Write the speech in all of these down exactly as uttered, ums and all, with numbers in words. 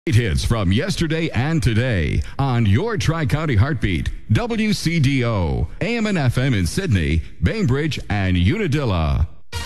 Hits from yesterday and today on your Tri-County Heartbeat, W C D O, A M and F M in Sydney, Bainbridge, and Unadilla.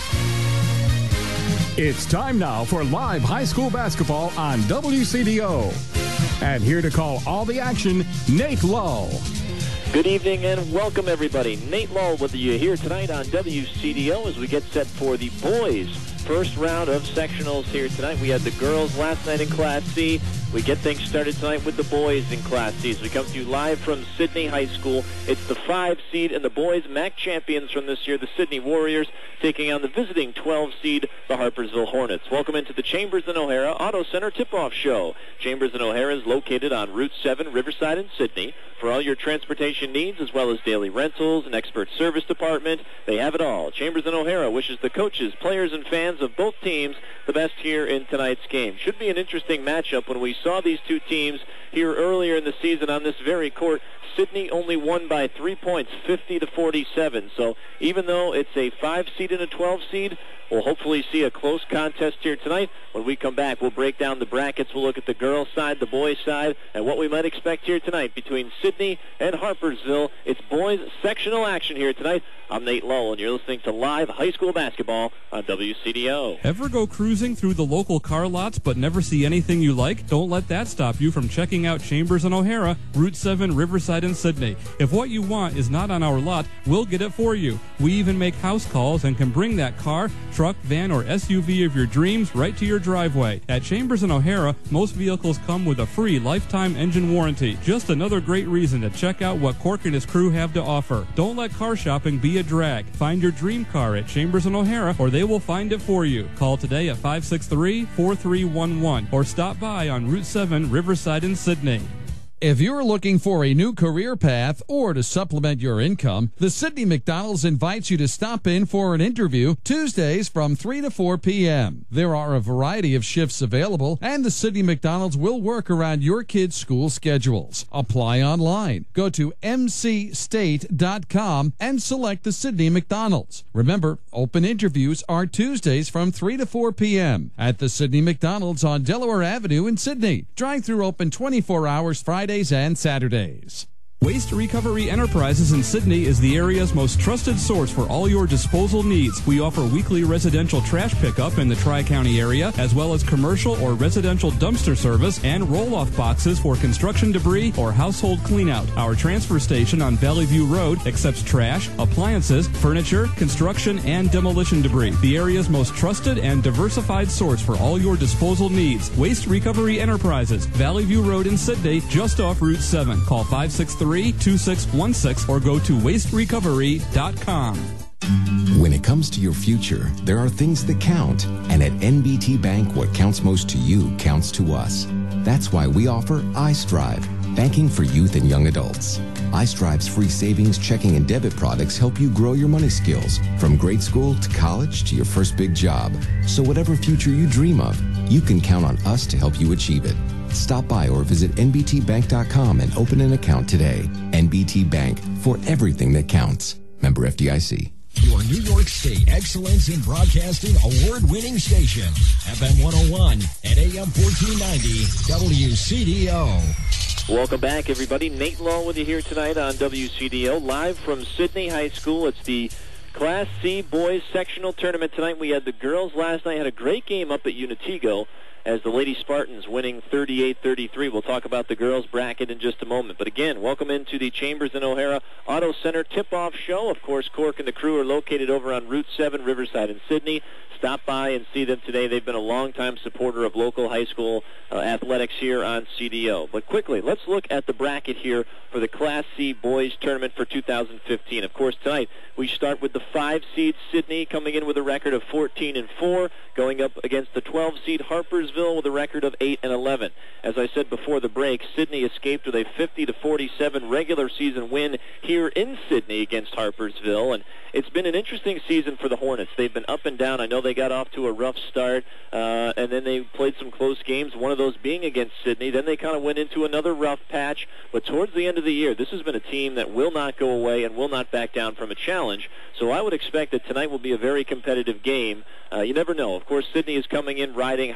It's time now for live high school basketball on W C D O. And here to call all the action, Nate Lull. Good evening and welcome, everybody. Nate Lull with you here tonight on W C D O as we get set for the boys' first round of sectionals here tonight. We had the girls last night in Class C. We get things started tonight with the boys in Class C as we come to you live from Sydney High School. It's the five seed and the boys M A C champions from this year, the Sydney Warriors, taking on the visiting twelve seed, the Harpersville Hornets. Welcome into the Chambers and O'Hara Auto Center tip-off show. Chambers and O'Hara is located on Route seven, Riverside in Sydney. For all your transportation needs, as well as daily rentals and expert service department, they have it all. Chambers and O'Hara wishes the coaches, players, and fans of both teams the best here in tonight's game. Should be an interesting matchup. When we saw these two teams here earlier in the season on this very court, Sydney only won by three points, fifty to forty-seven. So even though it's a five seed and a twelve seed, we'll hopefully see a close contest here tonight. When we come back, we'll break down the brackets. We'll look at the girls' side, the boys' side, and what we might expect here tonight between Sydney and Harpersville. It's boys' sectional action here tonight. I'm Nate Lull, and you're listening to live high school basketball on W C D O. Ever go cruising through the local car lots but never see anything you like? Don't let that stop you from checking out Chambers and O'Hara, Route seven, Riverside in Sydney. If what you want is not on our lot, we'll get it for you. We even make house calls and can bring that car, truck, van, or S U V of your dreams right to your driveway. At Chambers and O'Hara, most vehicles come with a free lifetime engine warranty. Just another great reason to check out what Cork and his crew have to offer. Don't let car shopping be a drag. Find your dream car at Chambers and O'Hara, or they will find it for you. Call today at five six three, four three one one or stop by on Route seven, Riverside in Sydney. If you're looking for a new career path or to supplement your income, the Sydney McDonald's invites you to stop in for an interview Tuesdays from three to four p.m. There are a variety of shifts available, and the Sydney McDonald's will work around your kids' school schedules. Apply online. Go to m c state dot com and select the Sydney McDonald's. Remember, open interviews are Tuesdays from three to four p.m. at the Sydney McDonald's on Delaware Avenue in Sydney. Drive-through open twenty-four hours Friday and Saturdays. Waste Recovery Enterprises in Sydney is the area's most trusted source for all your disposal needs. We offer weekly residential trash pickup in the Tri-County area, as well as commercial or residential dumpster service and roll-off boxes for construction debris or household cleanout. Our transfer station on Valley View Road accepts trash, appliances, furniture, construction, and demolition debris. The area's most trusted and diversified source for all your disposal needs. Waste Recovery Enterprises, Valley View Road in Sydney, just off Route seven. Call five six three, two six one six or go to waste recovery dot com. When it comes to your future, there are things that count. And at N B T Bank, what counts most to you counts to us. That's why we offer iStrive, banking for youth and young adults. iStrive's free savings, checking, and debit products help you grow your money skills from grade school to college to your first big job. So whatever future you dream of, you can count on us to help you achieve it. Stop by or visit N B T bank dot com and open an account today. N B T Bank, for everything that counts. Member F D I C. Your New York State Excellence in Broadcasting award-winning station. F M one oh one and A M fourteen ninety W C D O. Welcome back, everybody. Nate Lull with you here tonight on W C D O, live from Sydney High School. It's the Class C boys sectional tournament tonight. We had the girls last night, had a great game up at Unatigo as the Lady Spartans winning thirty-eight thirty-three. We'll talk about the girls' bracket in just a moment. But again, welcome into the Chambers and O'Hara Auto Center tip-off show. Of course, Cork and the crew are located over on Route seven, Riverside in Sydney. Stop by and see them today. They've been a longtime supporter of local high school uh, athletics here on C D O. But quickly, let's look at the bracket here for the Class C boys tournament for two thousand fifteen. Of course, tonight we start with the five seed Sydney coming in with a record of fourteen and four, going up against the twelve seed Harpersville with a record of eight and eleven. As I said before the break, Sydney escaped with a fifty to forty-seven regular season win here in Sydney against Harpersville, and it's been an interesting season for the Hornets. They've been up and down. I know they got off to a rough start, uh, and then they played some close games, one of those being against Sydney. Then they kind of went into another rough patch, but towards the end of the year, this has been a team that will not go away and will not back down from a challenge. So I would expect that tonight will be a very competitive game. Uh, you never know. Of course, Sydney is coming in riding high. They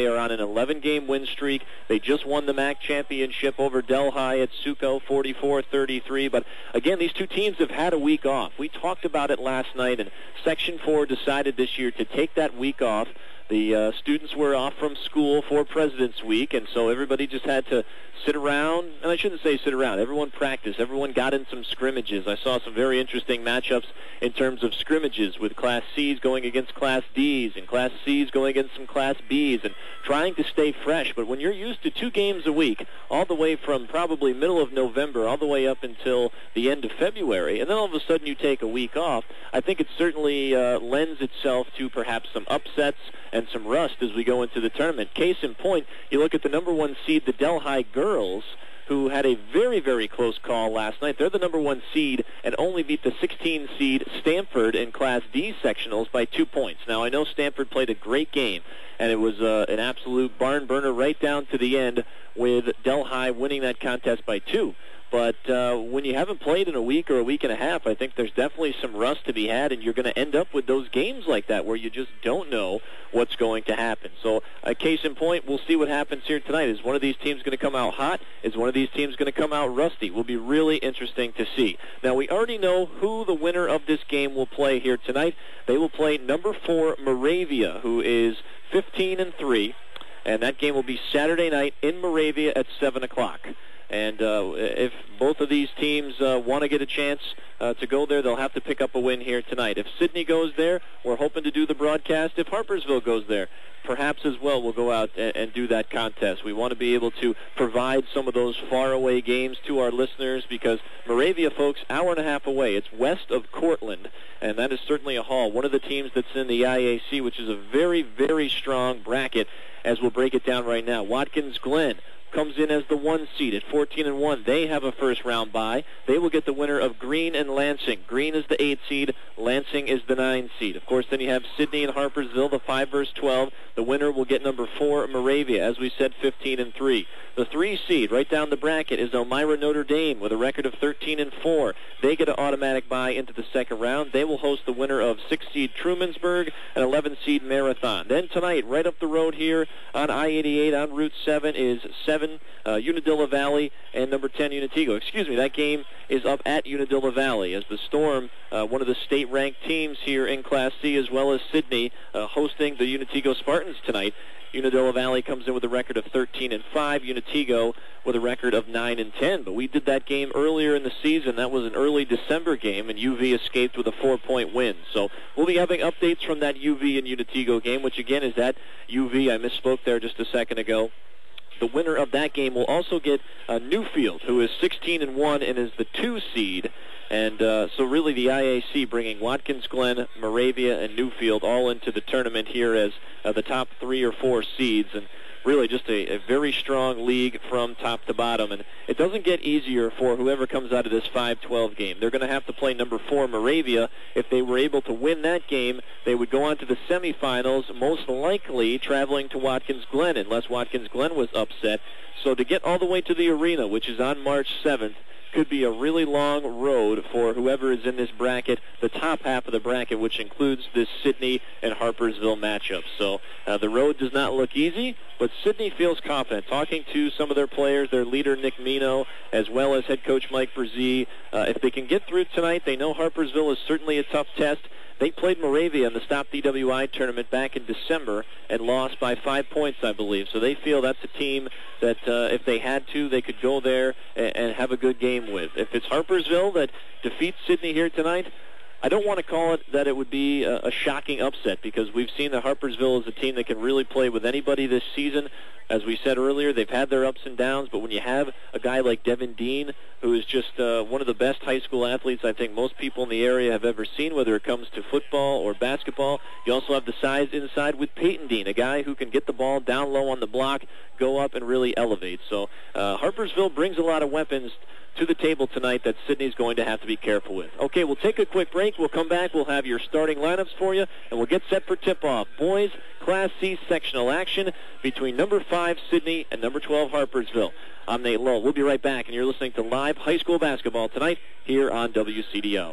are on an eleven-game win streak. They just won the M A C championship over Delhi at Suco, forty-four thirty-three. But again, these two teams have had a week off. We talked about it last night, and Section four decided this year to take that week off. The uh, students were off from school for President's Week, and so everybody just had to sit around. And I shouldn't say sit around. Everyone practiced. Everyone got in some scrimmages. I saw some very interesting matchups in terms of scrimmages with Class C's going against Class D's and Class C's going against some Class B's and trying to stay fresh. But when you're used to two games a week, all the way from probably middle of November all the way up until the end of February, and then all of a sudden you take a week off, I think it certainly uh, lends itself to perhaps some upsets and some rust as we go into the tournament. Case in point, you look at the number one seed, the Delhi girls, who had a very, very close call last night. They're the number one seed and only beat the sixteen seed Stanford in Class D sectionals by two points. Now, I know Stanford played a great game, and it was uh, an absolute barn burner right down to the end with Delhi winning that contest by two. But uh, when you haven't played in a week or a week and a half, I think there's definitely some rust to be had, and you're going to end up with those games like that where you just don't know what's going to happen. So, a case in point, we'll see what happens here tonight. Is one of these teams going to come out hot? Is one of these teams going to come out rusty? Will be really interesting to see. Now, we already know who the winner of this game will play here tonight. They will play number four Moravia, who is fifteen and three, and that game will be Saturday night in Moravia at seven o'clock. And uh, if both of these teams uh, want to get a chance uh, to go there, they'll have to pick up a win here tonight. If Sydney goes there, we're hoping to do the broadcast. If Harpersville goes there, perhaps as well we'll go out and, and do that contest. We want to be able to provide some of those faraway games to our listeners because Moravia, folks, hour and a half away. It's west of Cortland, and that is certainly a haul. One of the teams that's in the I A C, which is a very, very strong bracket, as we'll break it down right now. Watkins Glen comes in as the one seed at fourteen and one. They have a first round bye. They will get the winner of Greene and Lansing. Greene is the eight seed. Lansing is the nine seed. Of course, then you have Sydney and Harpersville, the five versus twelve. The winner will get number four, Moravia, as we said, fifteen and three. The three seed right down the bracket is Elmira Notre Dame with a record of thirteen and four. They get an automatic bye into the second round. They will host the winner of six seed Trumansburg and eleven seed Marathon. Then tonight, right up the road here on I eighty-eight on Route seven is seven uh, Unadilla Valley and number ten Unatigo. Excuse me, that game is up at Unadilla Valley as the Storm, uh, one of the state-ranked teams here in Class C, as well as Sydney, uh, hosting the Unatigo Spartans tonight. Unadilla Valley comes in with a record of thirteen and five. Unatigo with a record of nine and ten. But we did that game earlier in the season. That was an early December game, and U V escaped with a four-point win. So we'll be having updates from that U V and Unatigo game, which again is at U V. I misspoke there just a second ago. The winner of that game will also get uh, Newfield, who is sixteen and one and is the two seed. And uh, so really the I A C bringing Watkins Glen, Moravia, and Newfield all into the tournament here as uh, the top three or four seeds. And really just a, a very strong league from top to bottom. And it doesn't get easier for whoever comes out of this five twelve game. They're going to have to play number four Moravia. If they were able to win that game, they would go on to the semifinals, most likely traveling to Watkins Glen, unless Watkins Glen was upset. So to get all the way to the arena, which is on March seventh, could be a really long road for whoever is in this bracket, the top half of the bracket, which includes this Sydney and Harpersville matchup. So uh, the road does not look easy, but Sydney feels confident. Talking to some of their players, their leader Nick Mino, as well as head coach Mike Brzee, uh, if they can get through tonight, they know Harpersville is certainly a tough test. They played Moravia in the Stop D W I tournament back in December and lost by five points, I believe. So they feel that's a team that uh, if they had to, they could go there and, and have a good game with. If it's Harpersville that defeats Sydney here tonight, I don't want to call it that it would be a, a shocking upset because we've seen that Harpersville is a team that can really play with anybody this season. As we said earlier, they've had their ups and downs, but when you have a guy like Devin Dean, who is just uh, one of the best high school athletes I think most people in the area have ever seen, whether it comes to football or basketball, you also have the size inside with Peyton Dean, a guy who can get the ball down low on the block, go up and really elevate. So uh, Harpersville brings a lot of weapons to the table tonight that Sydney's going to have to be careful with. Okay, we'll take a quick break. We'll come back. We'll have your starting lineups for you, and we'll get set for tip-off. Boys Class C sectional action between number five Sydney and number twelve Harpersville. I'm Nate Lowell. We'll be right back, and you're listening to live high school basketball tonight here on W C D O.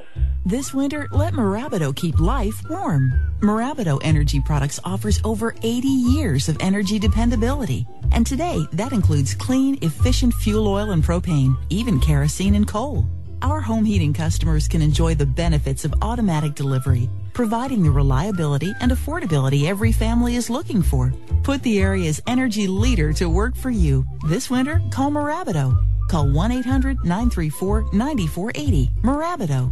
This winter, let Marabido keep life warm. Marabido Energy Products offers over eighty years of energy dependability. And today, that includes clean, efficient fuel oil and propane, even kerosene and coal. Our home heating customers can enjoy the benefits of automatic delivery, providing the reliability and affordability every family is looking for. Put the area's energy leader to work for you. This winter, call Marabido. Call one eight hundred nine three four nine four eight zero. Marabido.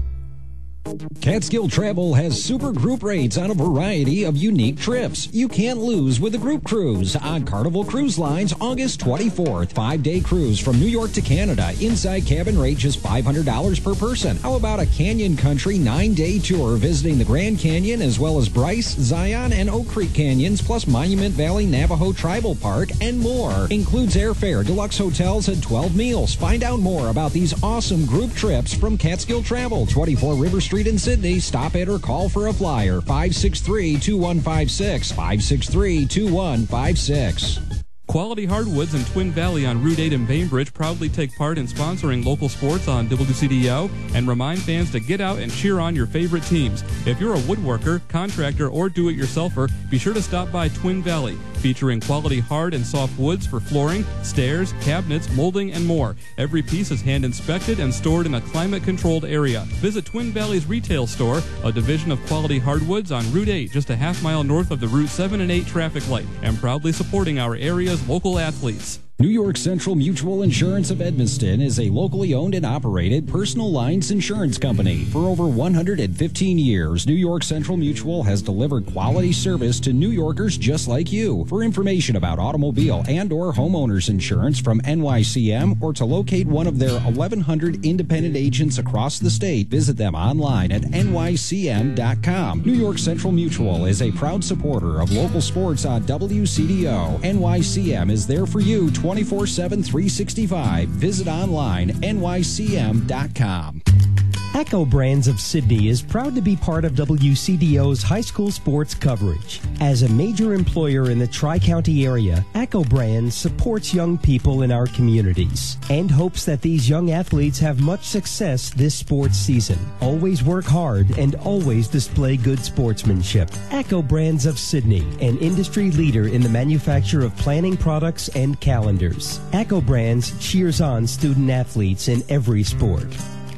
Catskill Travel has super group rates on a variety of unique trips. You can't lose with a group cruise on Carnival Cruise Line's August twenty-fourth. Five-day cruise from New York to Canada. Inside cabin rate just five hundred dollars per person. How about a Canyon Country nine-day tour visiting the Grand Canyon as well as Bryce, Zion, and Oak Creek Canyons, plus Monument Valley Navajo Tribal Park and more. Includes airfare, deluxe hotels, and twelve meals. Find out more about these awesome group trips from Catskill Travel, twenty-four River Street in Sydney. Stop it or call for a flyer. five six three, two one five six. five six three, two one five six. Quality Hardwoods in Twin Valley on Route eight in Bainbridge proudly take part in sponsoring local sports on W C D O and remind fans to get out and cheer on your favorite teams. If you're a woodworker, contractor, or do-it-yourselfer, be sure to stop by Twin Valley, featuring quality hard and soft woods for flooring, stairs, cabinets, molding, and more. Every piece is hand-inspected and stored in a climate-controlled area. Visit Twin Valley's retail store, a division of Quality Hardwoods on Route eight, just a half mile north of the Route seven and eight traffic light, and proudly supporting our area's local athletes. New York Central Mutual Insurance of Edmonston is a locally owned and operated personal lines insurance company. For over one hundred fifteen years, New York Central Mutual has delivered quality service to New Yorkers just like you. For information about automobile and or homeowners insurance from N Y C M or to locate one of their eleven hundred independent agents across the state, visit them online at N Y C M dot com. New York Central Mutual is a proud supporter of local sports on W C D O. N Y C M is there for you twenty-four seven, three sixty-five. Visit online, N Y C M dot com. Echo Brands of Sydney is proud to be part of W C D O's high school sports coverage. As a major employer in the Tri-County area, Echo Brands supports young people in our communities and hopes that these young athletes have much success this sports season. Always work hard and always display good sportsmanship. Echo Brands of Sydney, an industry leader in the manufacture of planning products and calendars. Echo Brands cheers on student athletes in every sport.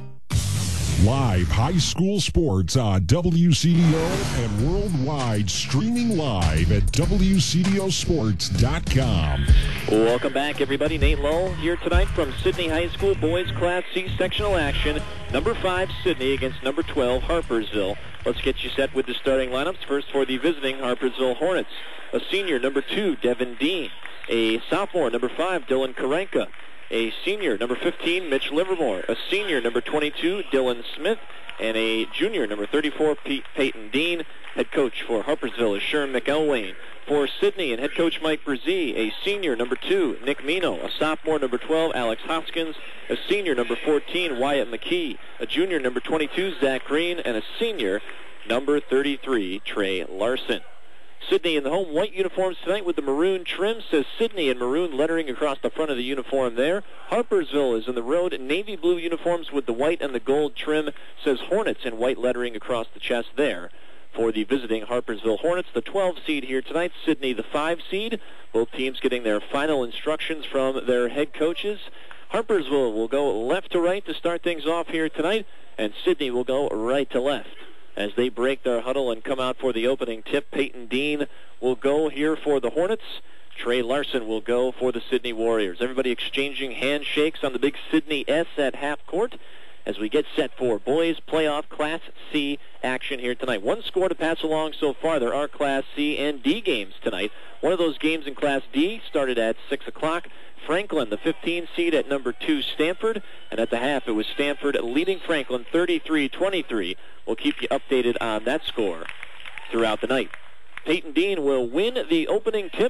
Live high school sports on W C D O and worldwide, streaming live at W C D O sports dot com. Welcome back, everybody. Nate Lull here tonight from Sydney High School Boys Class C sectional action. Number five, Sydney against number twelve, Harpersville. Let's get you set with the starting lineups. First for the visiting Harpersville Hornets. A senior, number two, Devin Dean. A sophomore, number five, Dylan Karenka. A senior, number fifteen, Mitch Livermore. A senior, number twenty-two, Dylan Smith. And a junior, number thirty-four, Pete Peyton Dean. Head coach for Harpersville is Sherm McElwain. For Sydney and head coach Mike Brzee, a senior, number two, Nick Mino. A sophomore, number twelve, Alex Hoskins. A senior, number fourteen, Wyatt McKee. A junior, number twenty-two, Zach Green. And a senior, number thirty-three, Trey Larson. Sydney in the home white uniforms tonight with the maroon trim, says Sydney in maroon lettering across the front of the uniform there. Harpersville is in the road navy blue uniforms with the white and the gold trim, says Hornets in white lettering across the chest there. For the visiting Harpersville Hornets, the twelve seed here tonight, Sydney the five seed. Both teams getting their final instructions from their head coaches. Harpersville will go left to right to start things off here tonight, and Sydney will go right to left. As they break their huddle and come out for the opening tip, Peyton Dean will go here for the Hornets. Trey Larson will go for the Sydney Warriors. Everybody exchanging handshakes on the big Sydney S at half court as we get set for boys playoff Class C action here tonight. One score to pass along so far. There are Class C and D games tonight. One of those games in Class D started at six o'clock. Franklin, the fifteen seed at number two, Stanford. And at the half, it was Stanford leading Franklin thirty-three twenty-three. We'll keep you updated on that score throughout the night. Peyton Dean will win the opening tip,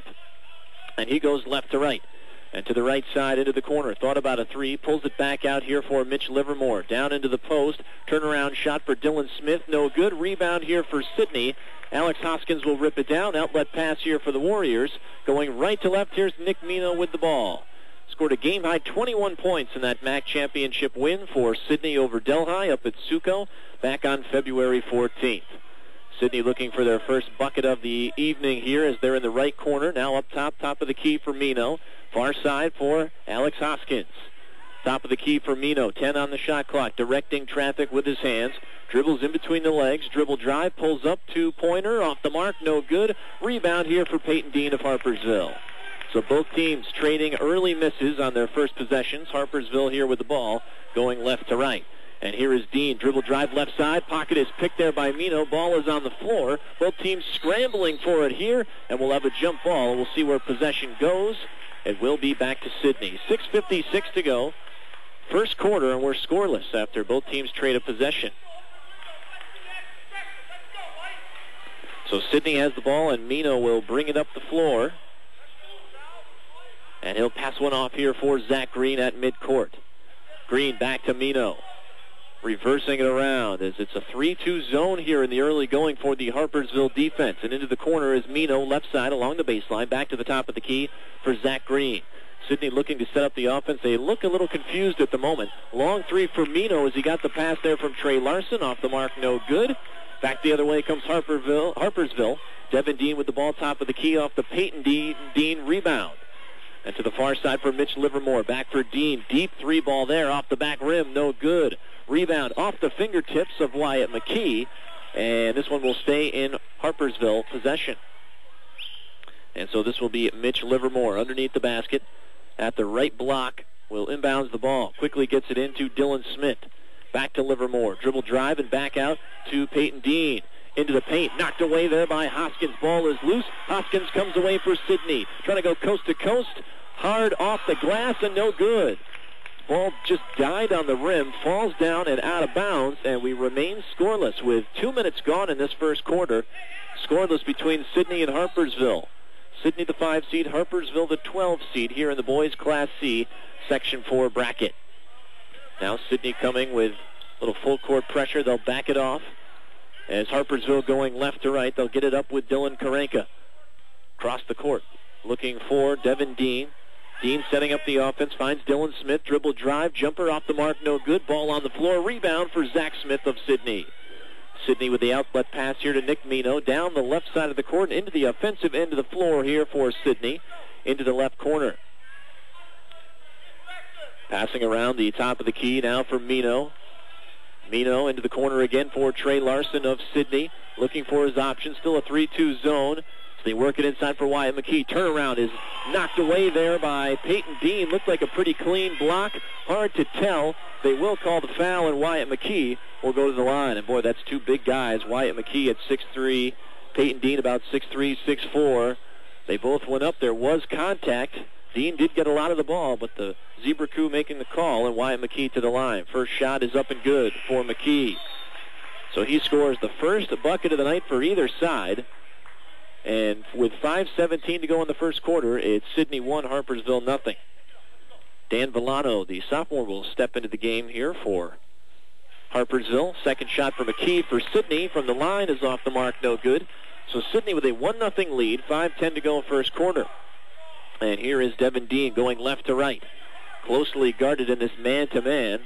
and he goes left to right. And to the right side into the corner. Thought about a three. Pulls it back out here for Mitch Livermore. Down into the post. Turnaround shot for Dylan Smith. No good. Rebound here for Sydney. Alex Hoskins will rip it down. Outlet pass here for the Warriors. Going right to left, here's Nick Mino with the ball. scored a game-high twenty-one points in that M A C championship win for Sidney over Delhi up at Suco back on February fourteenth. Sidney looking for their first bucket of the evening here as they're in the right corner. Now up top, top of the key for Mino. Far side for Alex Hoskins. Top of the key for Mino. ten on the shot clock. Directing traffic with his hands. Dribbles in between the legs. Dribble drive. Pulls up. Two-pointer. Off the mark. No good. Rebound here for Peyton Dean of Harpersville. So both teams trading early misses on their first possessions. Harpersville here with the ball going left to right. And here is Dean. Dribble drive left side. Pocket is picked there by Mino. Ball is on the floor. Both teams scrambling for it here. And we'll have a jump ball. We'll see where possession goes. It will be back to Sidney. six fifty-six to go. First quarter, and we're scoreless after both teams trade a possession. So Sidney has the ball, and Mino will bring it up the floor. And he'll pass one off here for Zach Green at midcourt. Green back to Mino. Reversing it around as it's a three two zone here in the early going for the Harpersville defense. And into the corner is Mino, left side along the baseline. Back to the top of the key for Zach Green. Sidney looking to set up the offense. They look a little confused at the moment. Long three for Mino as he got the pass there from Trey Larson. Off the mark, no good. Back the other way comes Harperville, Harpersville. Devin Dean with the ball top of the key off the Peyton Dean, Dean rebound. And to the far side for Mitch Livermore. Back for Dean. Deep three ball there off the back rim. No good. Rebound off the fingertips of Wyatt McKee. And this one will stay in Harpersville possession. And so this will be Mitch Livermore underneath the basket at the right block. Will inbounds the ball. Quickly gets it into Dylan Smith. Back to Livermore. Dribble drive and back out to Peyton Dean. Into the paint. Knocked away there by Hoskins. Ball is loose. Hoskins comes away for Sidney. Trying to go coast to coast. Hard off the glass and no good. Ball just died on the rim, falls down and out of bounds, and we remain scoreless with two minutes gone in this first quarter. Scoreless between Sidney and Harpersville. Sidney the five seed, Harpersville the twelve seed here in the boys Class C Section four bracket. Now Sidney coming with a little full court pressure. They'll back it off. As Harpersville going left to right, they'll get it up with Dylan Karenka. Across the court, looking for Devin Dean. Dean setting up the offense, finds Dylan Smith. Dribble drive, jumper off the mark, no good. Ball on the floor, rebound for Zach Smith of Sidney. Sidney with the outlet pass here to Nick Mino. Down the left side of the court, into the offensive end of the floor here for Sidney. Into the left corner. Passing around the top of the key now for Mino. Mino into the corner again for Trey Larson of Sidney. Looking for his option. Still a three two zone. So they work it inside for Wyatt McKee. Turnaround is knocked away there by Peyton Dean. Looked like a pretty clean block. Hard to tell. They will call the foul, and Wyatt McKee will go to the line. And, boy, that's two big guys. Wyatt McKee at six three. Peyton Dean about six three, six four. They both went up. There was contact. Dean did get a lot of the ball, but the Zebra crew making the call, and Wyatt McKee to the line. First shot is up and good for McKee. So he scores the first bucket of the night for either side. And with five seventeen to go in the first quarter, it's Sidney one, Harpersville nothing. Dan Villano, the sophomore, will step into the game here for Harpersville. Second shot for McKee for Sidney from the line is off the mark, no good. So Sidney with a one nothing lead, five ten to go first quarter. And here is Devin Dean going left to right. Closely guarded in this man-to-man.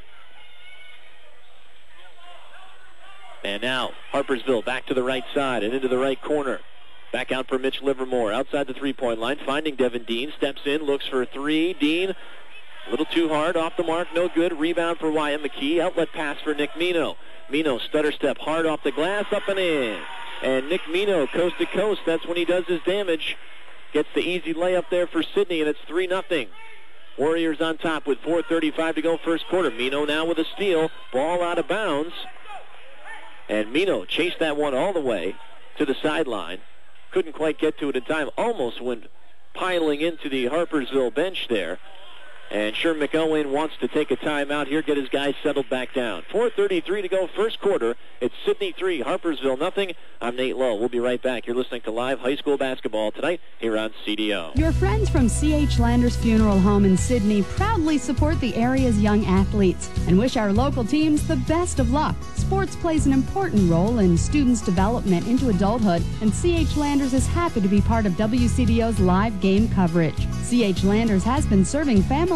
And now Harpersville back to the right side and into the right corner. Back out for Mitch Livermore outside the three-point line. Finding Devin Dean. Steps in, looks for a three. Dean, a little too hard. Off the mark, no good. Rebound for Wyatt McKee. Outlet pass for Nick Mino. Mino, stutter step, hard off the glass, up and in. And Nick Mino, coast to coast. That's when he does his damage. Gets the easy layup there for Sidney, and it's three nothing. Warriors on top with four thirty-five to go first quarter. Mino now with a steal. Ball out of bounds. And Mino chased that one all the way to the sideline. Couldn't quite get to it in time. Almost went piling into the Harpersville bench there. And Sherm McElwain wants to take a timeout here, get his guys settled back down. four thirty-three to go first quarter. It's Sidney three, Harpersville nothing. I'm Nate Lowe. We'll be right back. You're listening to live high school basketball tonight here on C D O. Your friends from C H Landers Funeral Home in Sidney proudly support the area's young athletes and wish our local teams the best of luck. Sports plays an important role in students' development into adulthood, and C H Landers is happy to be part of W C D O's live game coverage. C H Landers has been serving families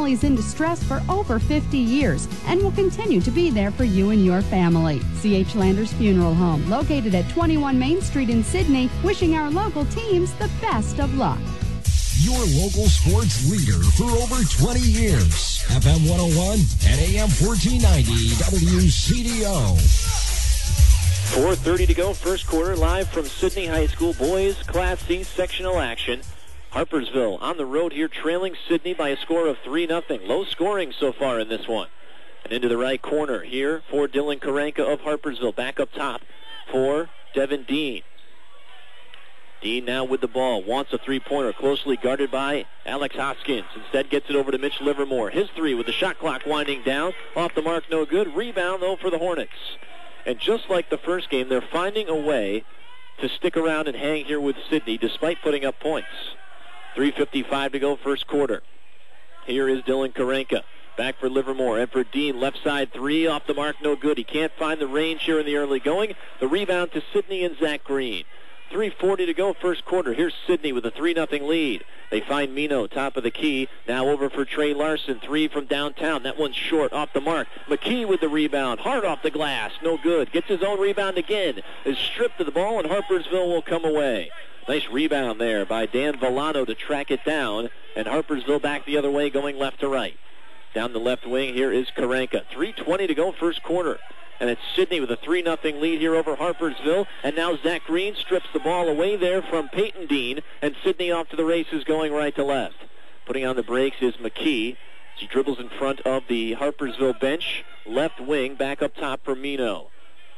families in distress for over fifty years and will continue to be there for you and your family. C H Landers Funeral Home, located at twenty-one Main Street in Sydney, wishing our local teams the best of luck. Your local sports leader for over twenty years. F M one oh one and A M fourteen ninety W C D O. four thirty to go, first quarter, live from Sydney High School. Boys Class C sectional action. Harpersville on the road here, trailing Sydney by a score of three nothing. Low scoring so far in this one. And into the right corner here for Dylan Karanka of Harpersville. Back up top for Devin Dean. Dean now with the ball, wants a three-pointer, closely guarded by Alex Hoskins. Instead gets it over to Mitch Livermore. His three with the shot clock winding down. Off the mark, no good. Rebound, though, for the Hornets. And just like the first game, they're finding a way to stick around and hang here with Sydney despite putting up points. three fifty-five to go, first quarter. Here is Dylan Karanka. Back for Livermore, and for Dean, left side three, off the mark, no good. He can't find the range here in the early going. The rebound to Sydney and Zach Green. three forty to go, first quarter. Here's Sydney with a three nothing lead. They find Mino, top of the key. Now over for Trey Larson, three from downtown. That one's short, off the mark. McKee with the rebound, hard off the glass, no good. Gets his own rebound again. Is stripped of the ball, and Harpersville will come away. Nice rebound there by Dan Villano to track it down, and Harpersville back the other way, going left to right. Down the left wing, here is Karanka. three twenty to go, first quarter. And it's Sydney with a three nothing lead here over Harpersville. And now Zach Green strips the ball away there from Peyton Dean. And Sydney off to the races, going right to left. Putting on the brakes is McKee. She dribbles in front of the Harpersville bench. Left wing, back up top for Mino.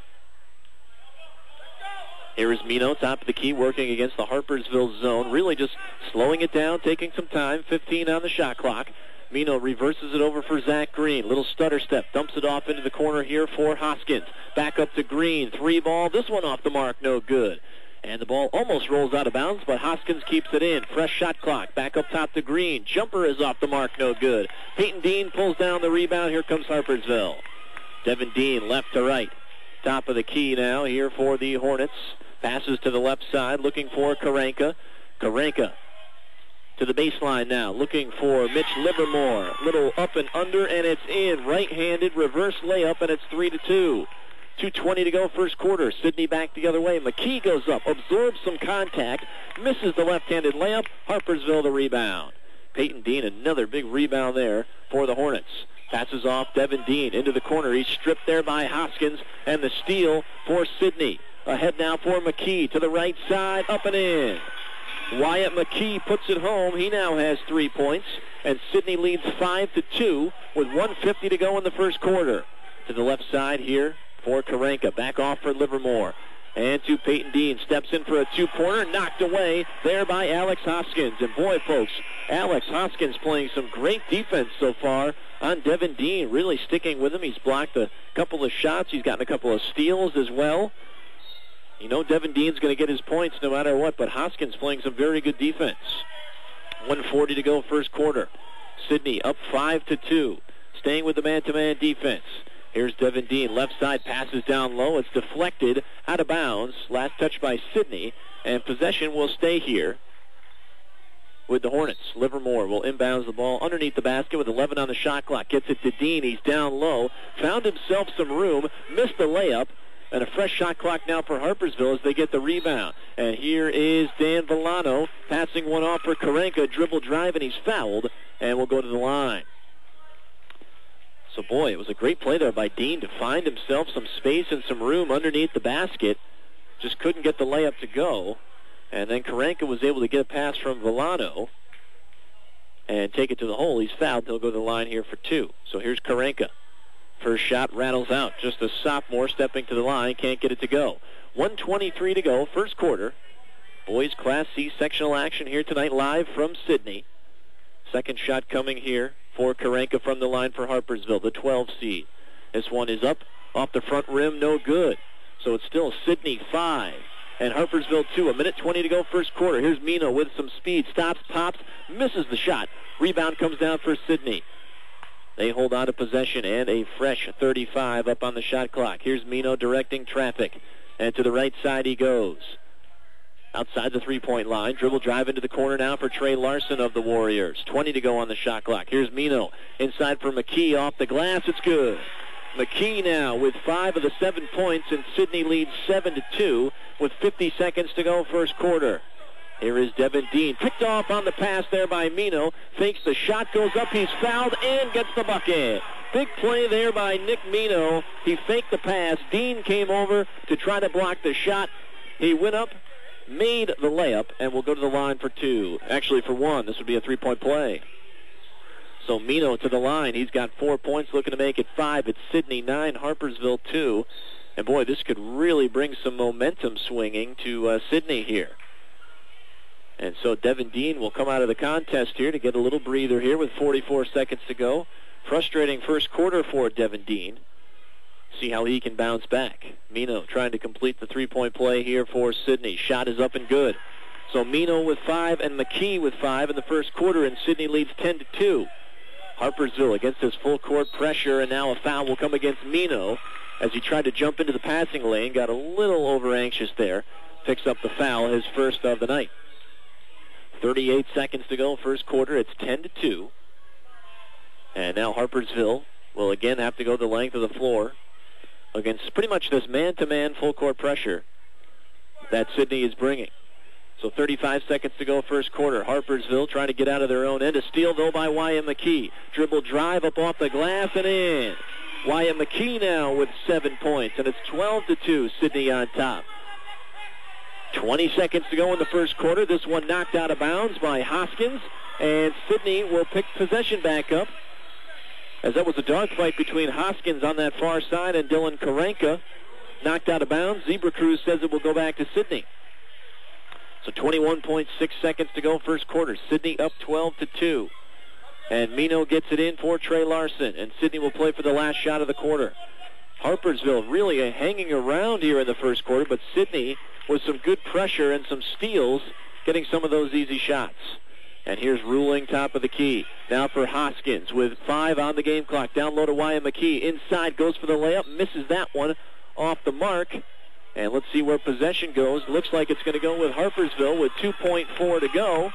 Here is Mino, top of the key, working against the Harpersville zone. Really just slowing it down, taking some time. fifteen on the shot clock. Mino reverses it over for Zach Green. Little stutter step. Dumps it off into the corner here for Hoskins. Back up to Green. Three ball. This one off the mark. No good. And the ball almost rolls out of bounds, but Hoskins keeps it in. Fresh shot clock. Back up top to Green. Jumper is off the mark. No good. Peyton Dean pulls down the rebound. Here comes Harpersville. Devin Dean left to right. Top of the key now here for the Hornets. Passes to the left side. Looking for Karanka. Karanka to the baseline now, looking for Mitch Livermore. Little up and under, and it's in. Right-handed reverse layup, and it's three to two. two twenty to go, first quarter. Sydney back the other way. McKee goes up, absorbs some contact, misses the left-handed layup. Harpersville the rebound. Peyton Dean, another big rebound there for the Hornets. Passes off Devin Dean into the corner. He's stripped there by Hoskins, and the steal for Sydney. Ahead now for McKee to the right side, up and in. Wyatt McKee puts it home. He now has three points, and Sydney leads five to two with one fifty to go in the first quarter. To the left side here for Karanka. Back off for Livermore. And to Peyton Dean. Steps in for a two-pointer. Knocked away there by Alex Hoskins. And boy, folks, Alex Hoskins playing some great defense so far on Devin Dean. Really sticking with him. He's blocked a couple of shots. He's gotten a couple of steals as well. You know Devin Dean's going to get his points no matter what, but Hoskins playing some very good defense. one forty to go, first quarter. Sydney up five to two, staying with the man-to-man defense. Here's Devin Dean, left side, passes down low. It's deflected out of bounds. Last touch by Sydney, and possession will stay here with the Hornets. Livermore will inbounds the ball underneath the basket with eleven on the shot clock. Gets it to Dean. He's down low. Found himself some room. Missed the layup. And a fresh shot clock now for Harpersville as they get the rebound. And here is Dan Villano passing one off for Karanka. Dribble drive, and he's fouled, and will go to the line. So, boy, it was a great play there by Dean to find himself some space and some room underneath the basket. Just couldn't get the layup to go. And then Karanka was able to get a pass from Villano and take it to the hole. He's fouled. He'll go to the line here for two. So here's Karanka. First shot rattles out. Just a sophomore stepping to the line. Can't get it to go. one twenty-three to go. First quarter. Boys Class C sectional action here tonight live from Sydney. Second shot coming here for Karanka from the line for Harpersville, the twelve seed. This one is up off the front rim. No good. So it's still Sydney five and Harpersville two. A minute twenty to go first quarter. Here's Mino with some speed. Stops, pops, misses the shot. Rebound comes down for Sydney. They hold on to possession, and a fresh thirty-five up on the shot clock. Here's Mino directing traffic, and to the right side he goes. outside the three-point line. Dribble drive into the corner now for Trey Larson of the Warriors. twenty to go on the shot clock. Here's Mino inside for McKee off the glass. It's good. McKee now with five of the seven points, and Sidney leads seven to two with fifty seconds to go first quarter. Here is Devin Dean. Picked off on the pass there by Mino. Fakes the shot, goes up, he's fouled, and gets the bucket. Big play there by Nick Mino. He faked the pass. Dean came over to try to block the shot. He went up, made the layup, and will go to the line for two. Actually, for one. This would be a three-point play. So Mino to the line. He's got four points, looking to make it five. It's Sidney nine, Harpersville two. And, boy, this could really bring some momentum swinging to uh, Sidney here. And so Devin Dean will come out of the contest here to get a little breather here with forty-four seconds to go. Frustrating first quarter for Devin Dean. See how he can bounce back. Mino trying to complete the three-point play here for Sidney. Shot is up and good. So Mino with five and McKee with five in the first quarter, and Sidney leads ten to two. Harpersville against his full court pressure, and now a foul will come against Mino as he tried to jump into the passing lane. Got a little over-anxious there. Picks up the foul, his first of the night. thirty-eight seconds to go first quarter. It's ten to two. And now Harpersville will again have to go the length of the floor against pretty much this man-to-man full court pressure that Sidney is bringing. So thirty-five seconds to go first quarter. Harpersville trying to get out of their own end. A steal, though, by Wyatt McKee. Dribble drive up off the glass and in. Wyatt McKee now with seven points, and it's twelve to two, Sidney on top. twenty seconds to go in the first quarter. This one knocked out of bounds by Hoskins, and Sidney will pick possession back up, as that was a dogfight between Hoskins on that far side and Dylan Karenka. Knocked out of bounds. Zebra Cruz says it will go back to Sidney. So twenty-one point six seconds to go first quarter. Sidney up twelve to two. And Mino gets it in for Trey Larson, and Sidney will play for the last shot of the quarter. Harpersville really hanging around here in the first quarter, but Sidney with some good pressure and some steals, getting some of those easy shots. And here's Ruling, top of the key. Now for Hoskins with five on the game clock. Down low to Wyatt McKee. Inside, goes for the layup. Misses that one off the mark. And let's see where possession goes. Looks like it's going to go with Harpersville with two point four to go.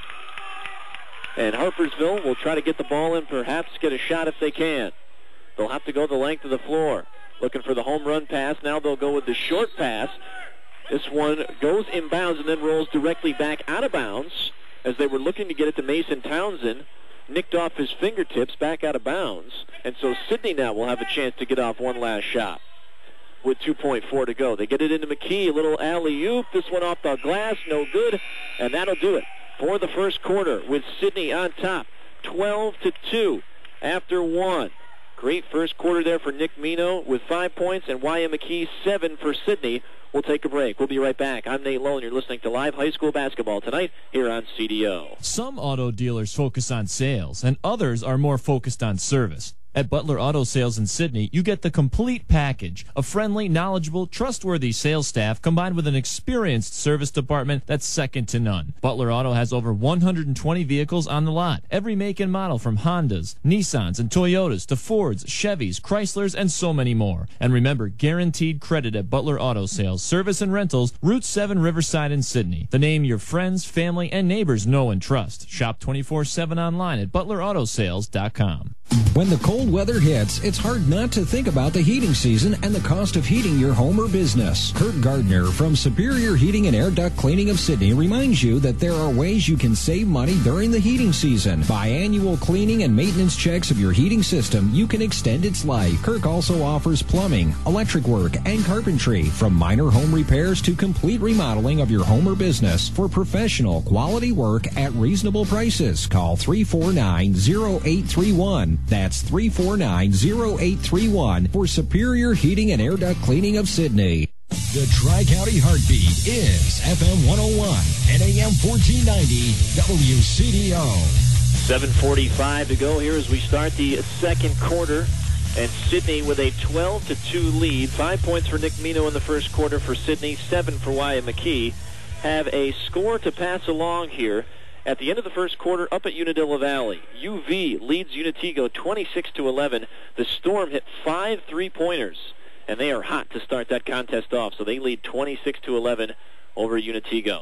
And Harpersville will try to get the ball in, perhaps get a shot if they can. They'll have to go the length of the floor. Looking for the home run pass. Now they'll go with the short pass. This one goes inbounds and then rolls directly back out of bounds as they were looking to get it to Mason Townsend. Nicked off his fingertips, back out of bounds. And so Sidney now will have a chance to get off one last shot with two point four to go. They get it into McKee, a little alley-oop. This one off the glass, no good. And that'll do it for the first quarter with Sidney on top, twelve to two after one. Great first quarter there for Nick Mino with five points, and Wyatt McKee seven for Sidney. We'll take a break. We'll be right back. I'm Nate Lowe, and you're listening to Live High School Basketball tonight here on C D O. Some auto dealers focus on sales, and others are more focused on service. At Butler Auto Sales in Sidney, you get the complete package. A friendly, knowledgeable, trustworthy sales staff combined with an experienced service department that's second to none. Butler Auto has over one hundred twenty vehicles on the lot. Every make and model from Hondas, Nissans, and Toyotas to Fords, Chevys, Chryslers, and so many more. And remember, guaranteed credit at Butler Auto Sales, Service and Rentals, Route seven Riverside in Sidney. The name your friends, family, and neighbors know and trust. Shop twenty-four seven online at butler auto sales dot com. When the cold weather hits, it's hard not to think about the heating season and the cost of heating your home or business. Kurt Gardner from Superior Heating and Air Duct Cleaning of Sidney reminds you that there are ways you can save money during the heating season. By annual cleaning and maintenance checks of your heating system, you can extend its life. Kirk also offers plumbing, electric work, and carpentry, from minor home repairs to complete remodeling of your home or business. For professional, quality work at reasonable prices, call three four nine, zero eight three one. That's three four nine, zero eight three one for Superior Heating and Air Duct Cleaning of Sidney. The Tri-County Heartbeat is F M one oh one and A M fourteen ninety W C D O. seven forty-five to go here as we start the second quarter. And Sidney with a twelve to two lead. Five points for Nick Mino in the first quarter for Sidney, seven for Wyatt McKee. Have a score to pass along here. At the end of the first quarter, up at Unadilla Valley, U V leads Unitigo twenty-six to eleven. The Storm hit five three-pointers, and they are hot to start that contest off. So they lead twenty-six to eleven over Unitigo.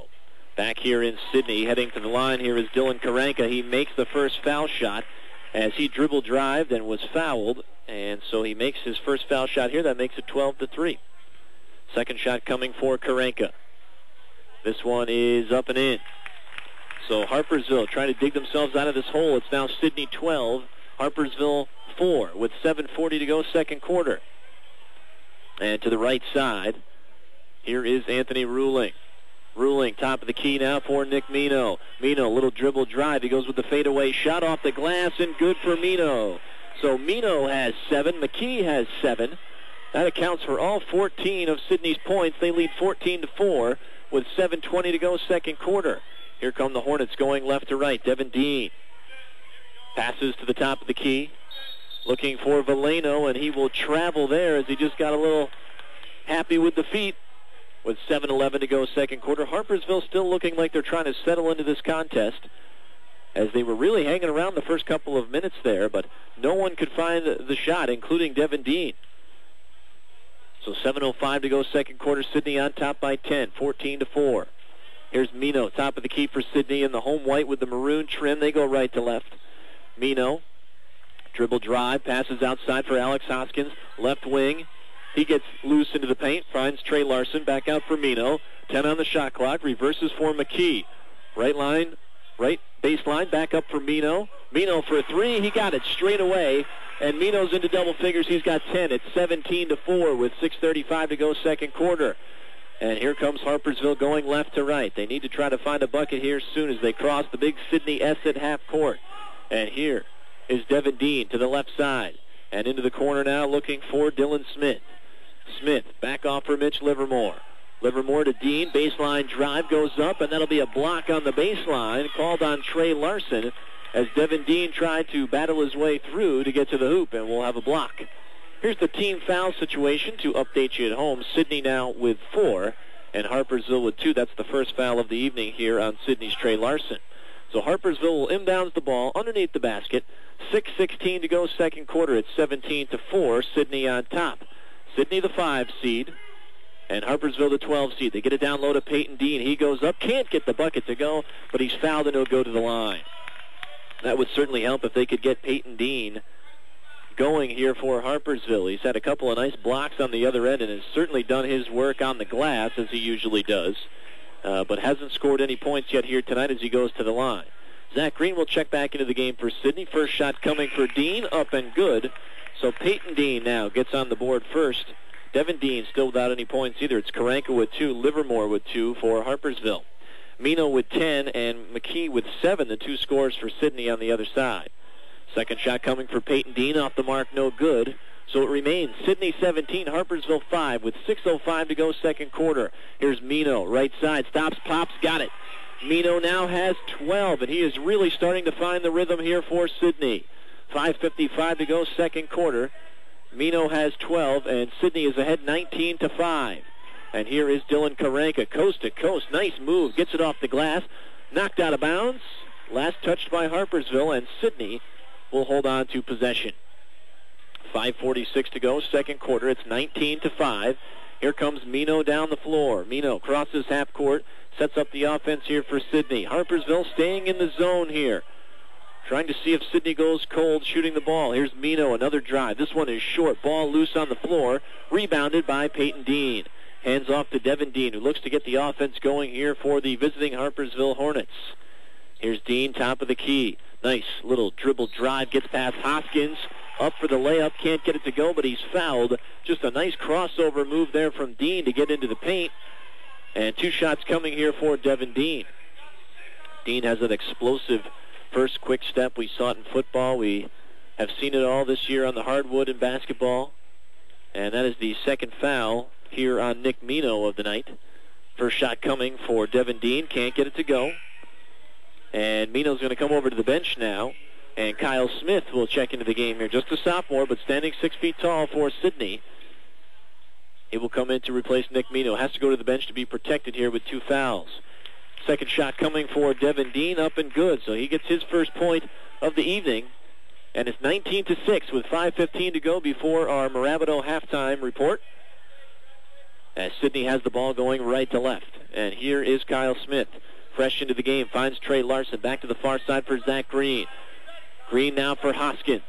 Back here in Sidney, heading to the line here is Dylan Karanka. He makes the first foul shot as he dribble drived and was fouled, and so he makes his first foul shot here. That makes it twelve to three. Second shot coming for Karanka. This one is up and in. So Harpersville trying to dig themselves out of this hole. It's now Sidney twelve, Harpersville four with seven forty to go, second quarter. And to the right side, here is Anthony Ruling. Ruling, top of the key now for Nick Mino. Mino, little dribble drive. He goes with the fadeaway shot off the glass, and good for Mino. So Mino has seven. McKee has seven. That accounts for all fourteen of Sidney's points. They lead fourteen to four with seven twenty to go, second quarter. Here come the Hornets going left to right. Devin Dean passes to the top of the key. Looking for Valeno, and he will travel there as he just got a little happy with the feet. With seven eleven to go, second quarter. Harpersville still looking like they're trying to settle into this contest, as they were really hanging around the first couple of minutes there, but no one could find the shot, including Devin Dean. So seven oh five to go, second quarter. Sidney on top by ten, fourteen to four. Here's Mino, top of the key for Sidney in the home white with the maroon trim. They go right to left. Mino, dribble drive, passes outside for Alex Hoskins, left wing. He gets loose into the paint, finds Trey Larson, back out for Mino. ten on the shot clock, reverses for McKee. Right line, right baseline, back up for Mino. Mino for a three, he got it straight away, and Mino's into double figures. He's got ten. It's seventeen to four with six thirty-five to go, second quarter. And here comes Harpersville going left to right. They need to try to find a bucket here soon as they cross the big Sidney S at half court. And here is Devin Dean to the left side. And into the corner now looking for Dylan Smith. Smith back off for Mitch Livermore. Livermore to Dean. Baseline drive goes up, and that'll be a block on the baseline called on Trey Larson as Devin Dean tried to battle his way through to get to the hoop, and we'll have a block. Here's the team foul situation to update you at home. Sidney now with four, and Harpersville with two. That's the first foul of the evening here on Sidney's Trey Larson. So Harpersville will inbounds the ball underneath the basket. six sixteen to go, second quarter. It's seventeen to four. Sidney on top. Sidney the five seed, and Harpersville the twelve seed. They get it down low to Peyton Dean. He goes up, can't get the bucket to go, but he's fouled and he'll go to the line. That would certainly help if they could get Peyton Dean going here for Harpersville. He's had a couple of nice blocks on the other end and has certainly done his work on the glass, as he usually does, uh, but hasn't scored any points yet here tonight as he goes to the line. Zach Green will check back into the game for Sidney. First shot coming for Dean, up and good. So Peyton Dean now gets on the board first. Devin Dean still without any points either. It's Karanka with two, Livermore with two for Harpersville. Mino with ten, and McKee with seven, the two scores for Sidney on the other side. Second shot coming for Peyton Dean, off the mark, no good. So it remains Sidney seventeen, Harpersville five, with six oh five to go, second quarter. Here's Mino, right side, stops, pops, got it. Mino now has twelve, and he is really starting to find the rhythm here for Sidney. five fifty-five to go, second quarter. Mino has twelve, and Sidney is ahead nineteen to five. And here is Dylan Karanka, coast to coast. Nice move, gets it off the glass, knocked out of bounds. Last touched by Harpersville, and Sidney will hold on to possession. five forty-six to go, second quarter. It's nineteen to five. Here comes Mino down the floor. Mino crosses half court, sets up the offense here for Sidney. Harpersville staying in the zone here, trying to see if Sidney goes cold shooting the ball. Here's Mino, another drive. This one is short. Ball loose on the floor. Rebounded by Peyton Dean. Hands off to Devin Dean, who looks to get the offense going here for the visiting Harpersville Hornets. Here's Dean, top of the key. Nice little dribble drive. Gets past Hoskins. Up for the layup. Can't get it to go, but he's fouled. Just a nice crossover move there from Dean to get into the paint. And two shots coming here for Devin Dean. Dean has an explosive first quick step. We saw it in football. We have seen it all this year on the hardwood in basketball. And that is the second foul here on Nick Mino of the night. First shot coming for Devin Dean. Can't get it to go. And Mino's going to come over to the bench now. And Kyle Smith will check into the game here. Just a sophomore, but standing six feet tall for Sidney. He will come in to replace Nick Mino. Has to go to the bench to be protected here with two fouls. Second shot coming for Devin Dean, up and good. So he gets his first point of the evening. And it's nineteen to six with five fifteen to go before our Mirabito halftime report. As Sidney has the ball going right to left. And here is Kyle Smith. fresh into the game, finds Trey Larson. Back to the far side for Zach Green. Green now for Hoskins.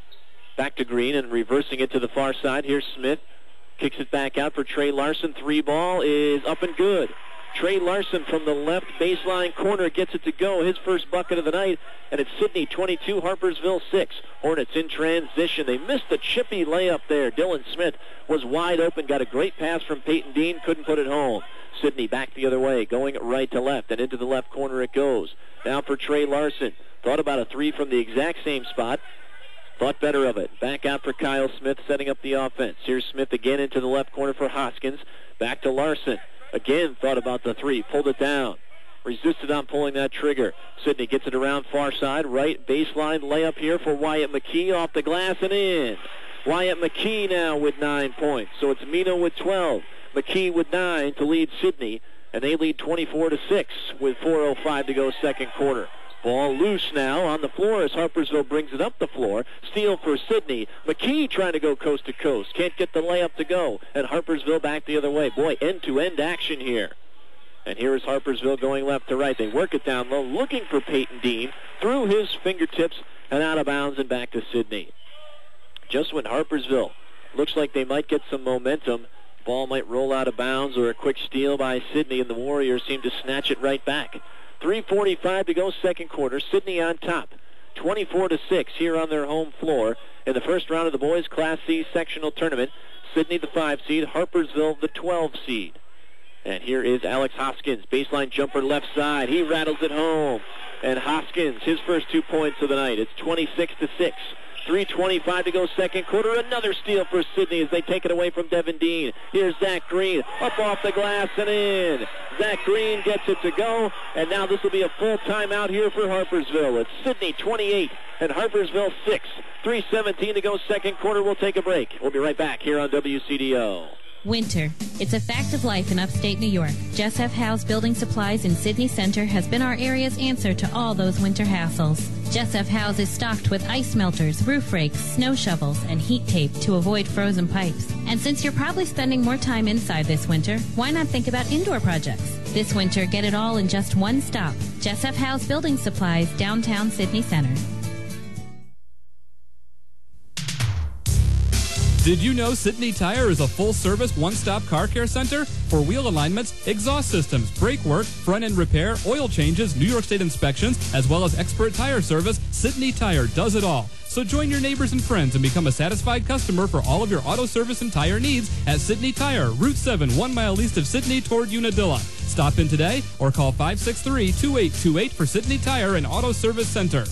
Back to Green and reversing it to the far side. Here's Smith. Kicks it back out for Trey Larson. Three ball is up and good. Trey Larson from the left baseline corner gets it to go. His first bucket of the night. And it's Sidney twenty-two, Harpersville six. Hornets in transition. They missed the chippy layup there. Dylan Smith was wide open. Got a great pass from Peyton Dean. Couldn't put it home. Sidney back the other way. Going right to left. And into the left corner it goes. Now for Trey Larson. Thought about a three from the exact same spot. Thought better of it. Back out for Kyle Smith, setting up the offense. Here's Smith again into the left corner for Hoskins. Back to Larson. Again, thought about the three. Pulled it down. Resisted on pulling that trigger. Sidney gets it around far side. Right baseline layup here for Wyatt McKee. Off the glass and in. Wyatt McKee now with nine points. So it's Mino with twelve. McKee with nine to lead Sidney. And they lead twenty-four to six with four oh five to go second quarter. Ball loose now on the floor as Harpersville brings it up the floor. Steal for Sidney. McKee trying to go coast to coast. Can't get the layup to go. And Harpersville back the other way. Boy, end-to-end action here. And here is Harpersville going left to right. They work it down low, looking for Peyton Dean. Through his fingertips and out of bounds and back to Sidney. Just when Harpersville looks like they might get some momentum, ball might roll out of bounds or a quick steal by Sidney, and the Warriors seem to snatch it right back. three forty-five to go second quarter. Sidney on top. twenty-four to six here on their home floor in the first round of the boys Class C sectional tournament. Sidney the five seed, Harpersville the twelve seed. And here is Alex Hoskins. Baseline jumper left side. He rattles it home. And Hoskins, his first two points of the night. It's twenty-six to six. three twenty-five to go second quarter. Another steal for Sidney as they take it away from Devin Dean. Here's Zach Green. Up off the glass and in. Zach Green gets it to go. And now this will be a full timeout here for Harpersville. It's Sidney twenty-eight and Harpersville six. three seventeen to go second quarter. We'll take a break. We'll be right back here on W C D O. Winter. It's a fact of life in upstate New York. Jess F. Howe's Building Supplies in Sydney Center has been our area's answer to all those winter hassles. Jess F. Howe's is stocked with ice melters, roof rakes, snow shovels, and heat tape to avoid frozen pipes. And since you're probably spending more time inside this winter, why not think about indoor projects? This winter, get it all in just one stop. Jess F. Howe's Building Supplies, downtown Sydney Center. Did you know Sidney Tire is a full-service, one-stop car care center? For wheel alignments, exhaust systems, brake work, front-end repair, oil changes, New York State inspections, as well as expert tire service, Sidney Tire does it all. So join your neighbors and friends and become a satisfied customer for all of your auto service and tire needs at Sidney Tire, Route seven, one mile east of Sidney toward Unadilla. Stop in today or call five six three, two eight two eight for Sidney Tire and Auto Service Center.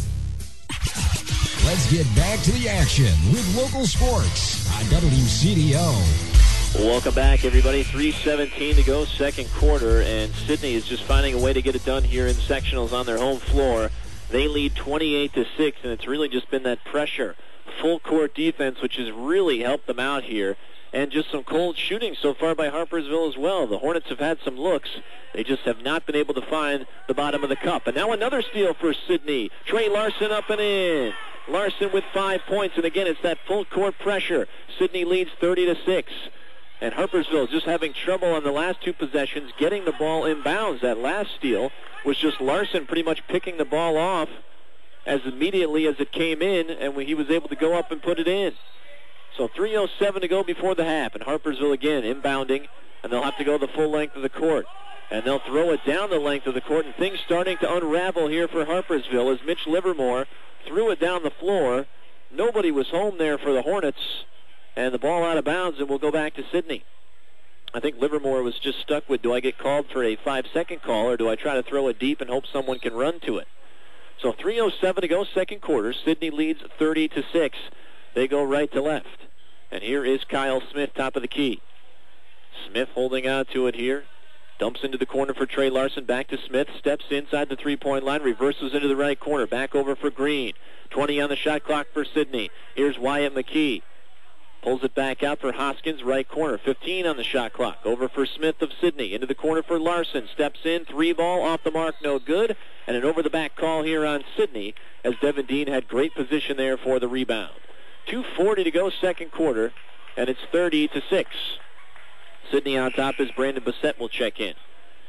Let's get back to the action with local sports on W C D O. Welcome back, everybody. three seventeen to go second quarter, and Sidney is just finding a way to get it done here in sectionals on their home floor. They lead twenty-eight to six, and it's really just been that pressure, full court defense, which has really helped them out here, and just some cold shooting so far by Harpersville as well. The Hornets have had some looks. They just have not been able to find the bottom of the cup. And now another steal for Sidney. Trey Larson up and in. Larson with five points, and again, it's that full court pressure. Sidney leads thirty to six. And Harpersville just having trouble on the last two possessions getting the ball inbounds. That last steal was just Larson pretty much picking the ball off as immediately as it came in, and he was able to go up and put it in. So three oh seven to go before the half, and Harpersville again inbounding, and they'll have to go the full length of the court. And they'll throw it down the length of the court, and things starting to unravel here for Harpersville as Mitch Livermore threw it down the floor. Nobody was home there for the Hornets, and the ball out of bounds, and we'll go back to Sidney. I think Livermore was just stuck with, do I get called for a five-second call, or do I try to throw it deep and hope someone can run to it? So three oh seven to go second quarter. Sidney leads thirty to six. They go right to left. And here is Kyle Smith, top of the key. Smith holding on to it here. Dumps into the corner for Trey Larson. Back to Smith. Steps inside the three-point line. Reverses into the right corner. Back over for Green. twenty on the shot clock for Sidney. Here's Wyatt McKee. Pulls it back out for Hoskins, right corner. fifteen on the shot clock. Over for Smith of Sidney. Into the corner for Larson. Steps in. Three ball off the mark. No good. And an over-the-back call here on Sidney as Devin Dean had great position there for the rebound. two forty to go second quarter. And it's thirty to six. Sidney on top as Brandon Bissett will check in.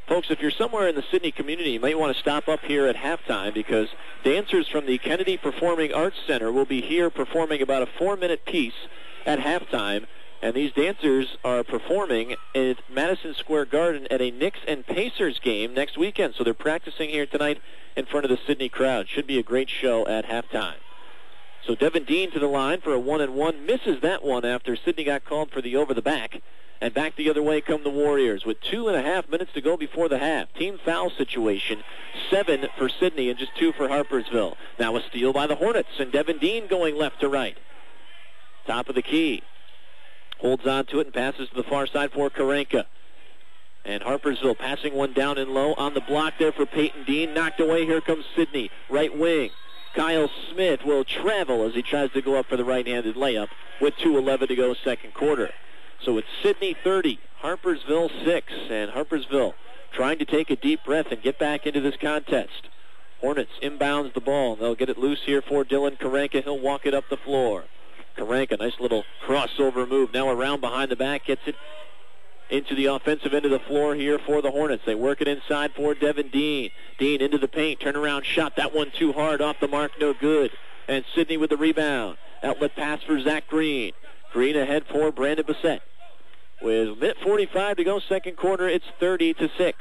Folks, if you're somewhere in the Sidney community, you might want to stop up here at halftime because dancers from the Kennedy Performing Arts Center will be here performing about a four-minute piece at halftime. And these dancers are performing at Madison Square Garden at a Knicks and Pacers game next weekend. So they're practicing here tonight in front of the Sidney crowd. Should be a great show at halftime. So Devin Dean to the line for a one and one. Misses that one after Sidney got called for the over-the-back. And back the other way come the Warriors with two and a half minutes to go before the half. Team foul situation, seven for Sidney and just two for Harpersville. Now a steal by the Hornets, and Devin Dean going left to right. Top of the key. Holds on to it and passes to the far side for Karenka. And Harpersville passing one down and low on the block there for Peyton Dean. Knocked away. Here comes Sidney. Right wing. Kyle Smith will travel as he tries to go up for the right-handed layup with two eleven to go second quarter. So it's Sidney thirty, Harpersville six, and Harpersville trying to take a deep breath and get back into this contest. Hornets inbounds the ball. They'll get it loose here for Dylan Karenka. He'll walk it up the floor. Karenka, nice little crossover move. Now around behind the back, gets it into the offensive end of the floor here for the Hornets. They work it inside for Devin Dean. Dean into the paint, turnaround shot. That one too hard, off the mark, no good. And Sidney with the rebound. Outlet pass for Zach Green. Green ahead for Brandon Bassett. With a minute forty-five to go second quarter, it's thirty to six.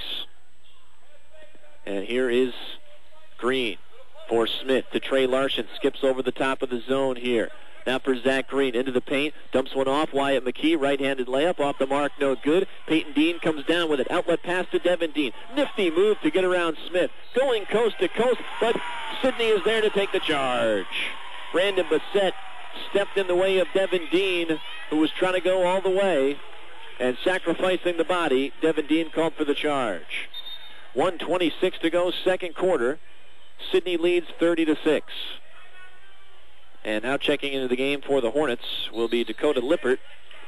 And here is Green for Smith to Trey Larson. Skips over the top of the zone here. Now for Zach Green, into the paint, dumps one off. Wyatt McKee, right-handed layup, off the mark, no good. Peyton Dean comes down with it. Outlet pass to Devin Dean. Nifty move to get around Smith. Going coast to coast, but Sidney is there to take the charge. Brandon Bassett stepped in the way of Devin Dean, who was trying to go all the way, and sacrificing the body. Devin Dean called for the charge. one twenty-six to go, second quarter. Sidney leads thirty to six. And now checking into the game for the Hornets will be Dakota Lippert,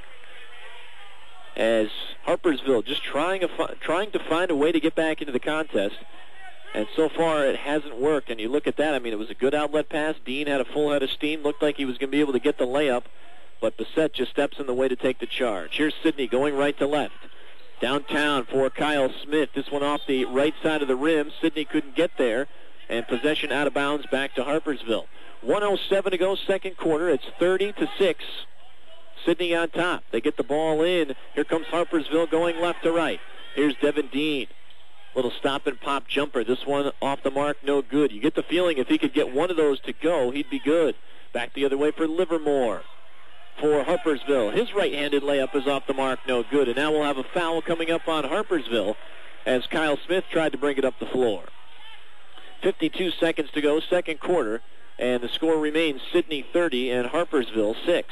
as Harpersville just trying, a, trying to find a way to get back into the contest. And so far it hasn't worked. And you look at that, I mean, it was a good outlet pass. Dean had a full head of steam. Looked like he was going to be able to get the layup. But Bassett just steps in the way to take the charge. Here's Sidney going right to left. Downtown for Kyle Smith. This one off the right side of the rim. Sidney couldn't get there. And possession out of bounds back to Harpersville. one oh seven to go second quarter. It's thirty to six. Sidney on top. They get the ball in. Here comes Harpersville going left to right. Here's Devin Dean. Little stop and pop jumper. This one off the mark, no good. You get the feeling if he could get one of those to go, he'd be good. Back the other way for Livermore. For Harpersville. His right-handed layup is off the mark, no good. And now we'll have a foul coming up on Harpersville as Kyle Smith tried to bring it up the floor. fifty-two seconds to go, second quarter. And the score remains Sidney thirty and Harpersville six.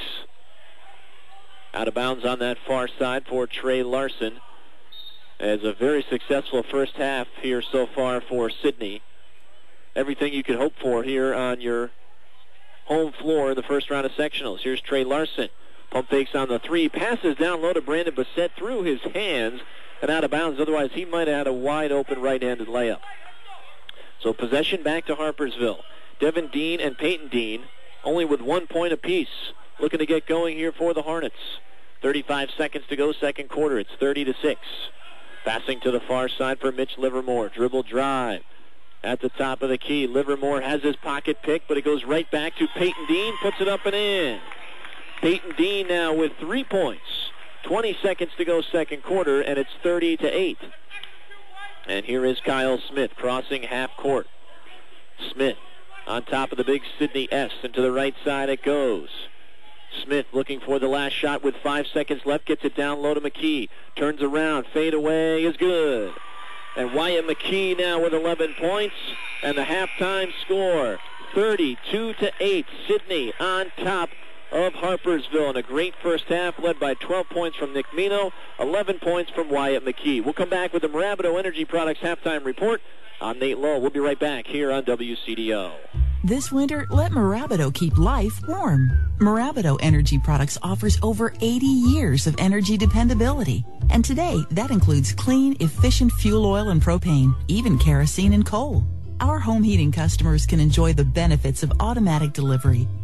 Out of bounds on that far side for Trey Larson. As a very successful first half here so far for Sidney. Everything you could hope for here on your home floor in the first round of sectionals. Here's Trey Larson. Pump fakes on the three. Passes down low to Brandon Bassett through his hands and out of bounds. Otherwise, he might have had a wide open right-handed layup. So possession back to Harpersville. Devin Dean and Peyton Dean only with one point apiece. Looking to get going here for the Hornets. thirty-five seconds to go second quarter. It's thirty to six. Passing to the far side for Mitch Livermore. Dribble drive. At the top of the key, Livermore has his pocket pick, but it goes right back to Peyton Dean. Puts it up and in. Peyton Dean now with three points. twenty seconds to go second quarter, and it's thirty to eight. And here is Kyle Smith crossing half court. Smith on top of the big Sidney S, and to the right side it goes. Smith looking for the last shot with five seconds left. Gets it down low to McKee. Turns around. Fade away is good. And Wyatt McKee now with eleven points. And the halftime score, thirty-two to eight. Sidney on top of Harpersville. And a great first half led by twelve points from Nick Mino, eleven points from Wyatt McKee. We'll come back with the Marabito Energy Products halftime report. I'm Nate Lowe. We'll be right back here on W C D O. This winter, let Marabito keep life warm. Marabito Energy Products offers over eighty years of energy dependability. And today, that includes clean, efficient fuel oil and propane, even kerosene and coal. Our home heating customers can enjoy the benefits of automatic delivery,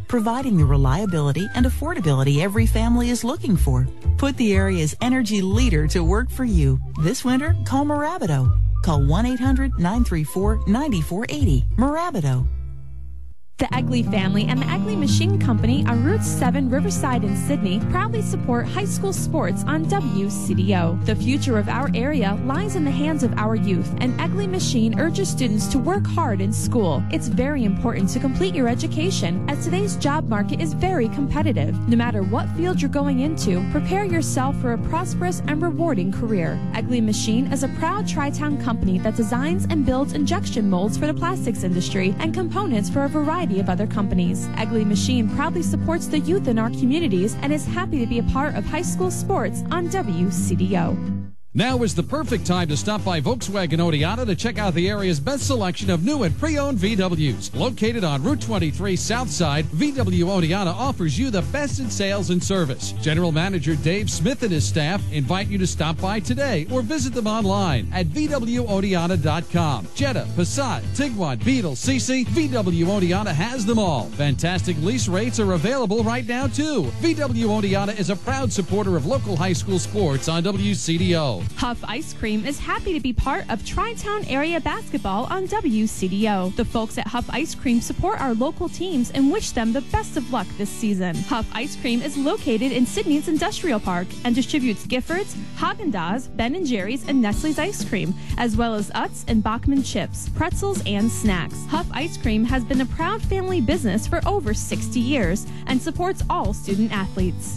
providing the reliability and affordability every family is looking for. Put the area's energy leader to work for you. This winter, call Mirabito. Call one eight hundred nine three four nine four eight zero. Mirabito. The Egley family and the Egley Machine Company on Route seven Riverside in Sydney proudly support high school sports on W C D O. The future of our area lies in the hands of our youth, and Egley Machine urges students to work hard in school. It's very important to complete your education, as today's job market is very competitive. No matter what field you're going into, prepare yourself for a prosperous and rewarding career. Egley Machine is a proud Tri-Town company that designs and builds injection molds for the plastics industry and components for a variety of other companies. Egley Machine proudly supports the youth in our communities and is happy to be a part of high school sports on W C D O. Now is the perfect time to stop by Volkswagen Oneonta to check out the area's best selection of new and pre-owned V Ws. Located on Route twenty-three Southside, V W Oneonta offers you the best in sales and service. General Manager Dave Smith and his staff invite you to stop by today or visit them online at V W Oneonta dot com. Jetta, Passat, Tiguan, Beetle, C C, V W Oneonta has them all. Fantastic lease rates are available right now too. V W Oneonta is a proud supporter of local high school sports on W C D O. Huff Ice Cream is happy to be part of Tri-Town area basketball on W C D O. The folks at Huff Ice Cream support our local teams and wish them the best of luck this season. Huff Ice Cream is located in Sydney's Industrial Park and distributes Giffords, Haagen-Dazs, Ben and Jerry's, and Nestle's ice cream, as well as Utz and Bachman chips, pretzels, and snacks. Huff Ice Cream has been a proud family business for over sixty years and supports all student athletes.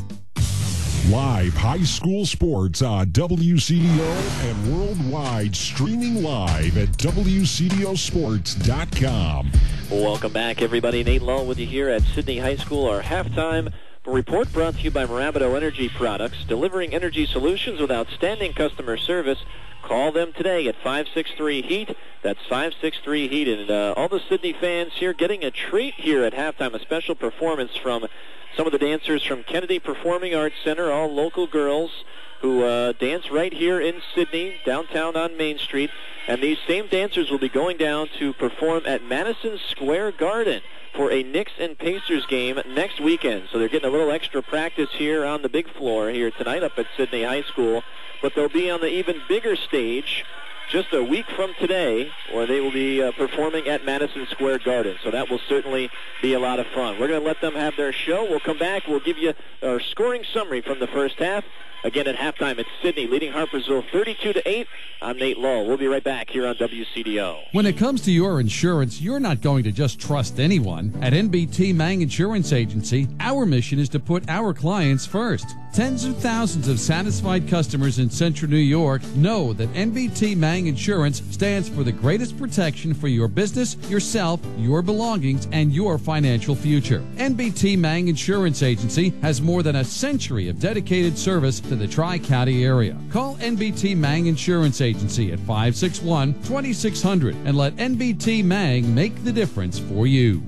Live high school sports on W C D O and worldwide, streaming live at W C D O sports dot com. Welcome back, everybody. Nate Lull with you here at Sydney High School. Our halftime report brought to you by Mirabito Energy Products, delivering energy solutions with outstanding customer service. Call them today at five six three HEAT. That's five six three HEAT. And uh, all the Sydney fans here getting a treat here at halftime, a special performance from some of the dancers from Kennedy Performing Arts Center, all local girls who uh, dance right here in Sydney, downtown on Main Street. And these same dancers will be going down to perform at Madison Square Garden for a Knicks and Pacers game next weekend. So they're getting a little extra practice here on the big floor here tonight up at Sydney High School. But they'll be on the even bigger stage just a week from today, where they will be uh, performing at Madison Square Garden. So that will certainly be a lot of fun. We're going to let them have their show. We'll come back. We'll give you our scoring summary from the first half. Again, at halftime, it's Sydney leading Harpersville thirty-two to eight. I'm Nate Lull. We'll be right back here on W C D O. When it comes to your insurance, you're not going to just trust anyone. At N B T Mang Insurance Agency, our mission is to put our clients first. Tens of thousands of satisfied customers in Central New York know that N B T Mang Insurance stands for the greatest protection for your business, yourself, your belongings, and your financial future. N B T Mang Insurance Agency has more than a century of dedicated service to the Tri-County area. Call N B T Mang Insurance Agency at five six one, two six zero zero and let N B T Mang make the difference for you.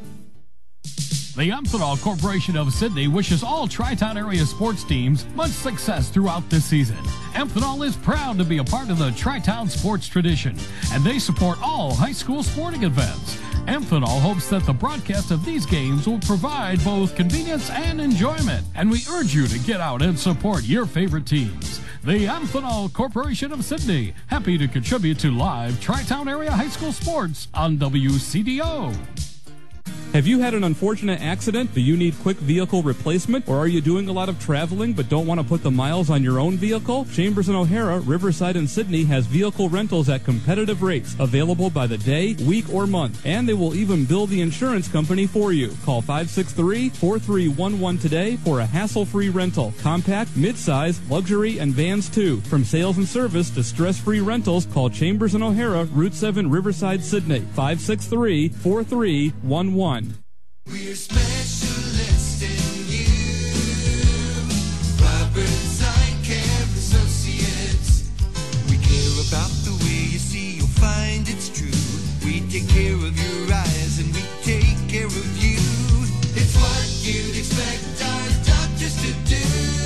The Amphenol Corporation of Sydney wishes all Tri-Town area sports teams much success throughout this season. Amphenol is proud to be a part of the Tri-Town sports tradition, and they support all high school sporting events. Amphenol hopes that the broadcast of these games will provide both convenience and enjoyment, and we urge you to get out and support your favorite teams. The Amphenol Corporation of Sydney, happy to contribute to live Tri-Town area high school sports on W C D O. Have you had an unfortunate accident? Do you need quick vehicle replacement? Or are you doing a lot of traveling but don't want to put the miles on your own vehicle? Chambers and O'Hara, Riverside and Sydney has vehicle rentals at competitive rates, available by the day, week, or month. And they will even bill the insurance company for you. Call five six three, four three one one today for a hassle-free rental. Compact, mid-size, luxury, and vans too. From sales and service to stress-free rentals, call Chambers and O'Hara, Route seven, Riverside, Sydney. five six three, four three one one. We're specialists in you. Robert Sign Care Associates. We care about the way you see, you'll find it's true. We take care of your eyes and we take care of you. It's what you'd expect our doctors to do.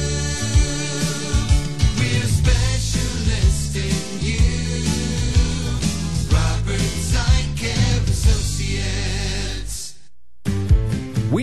We're specialists in you. Robert Sign Care Associates. We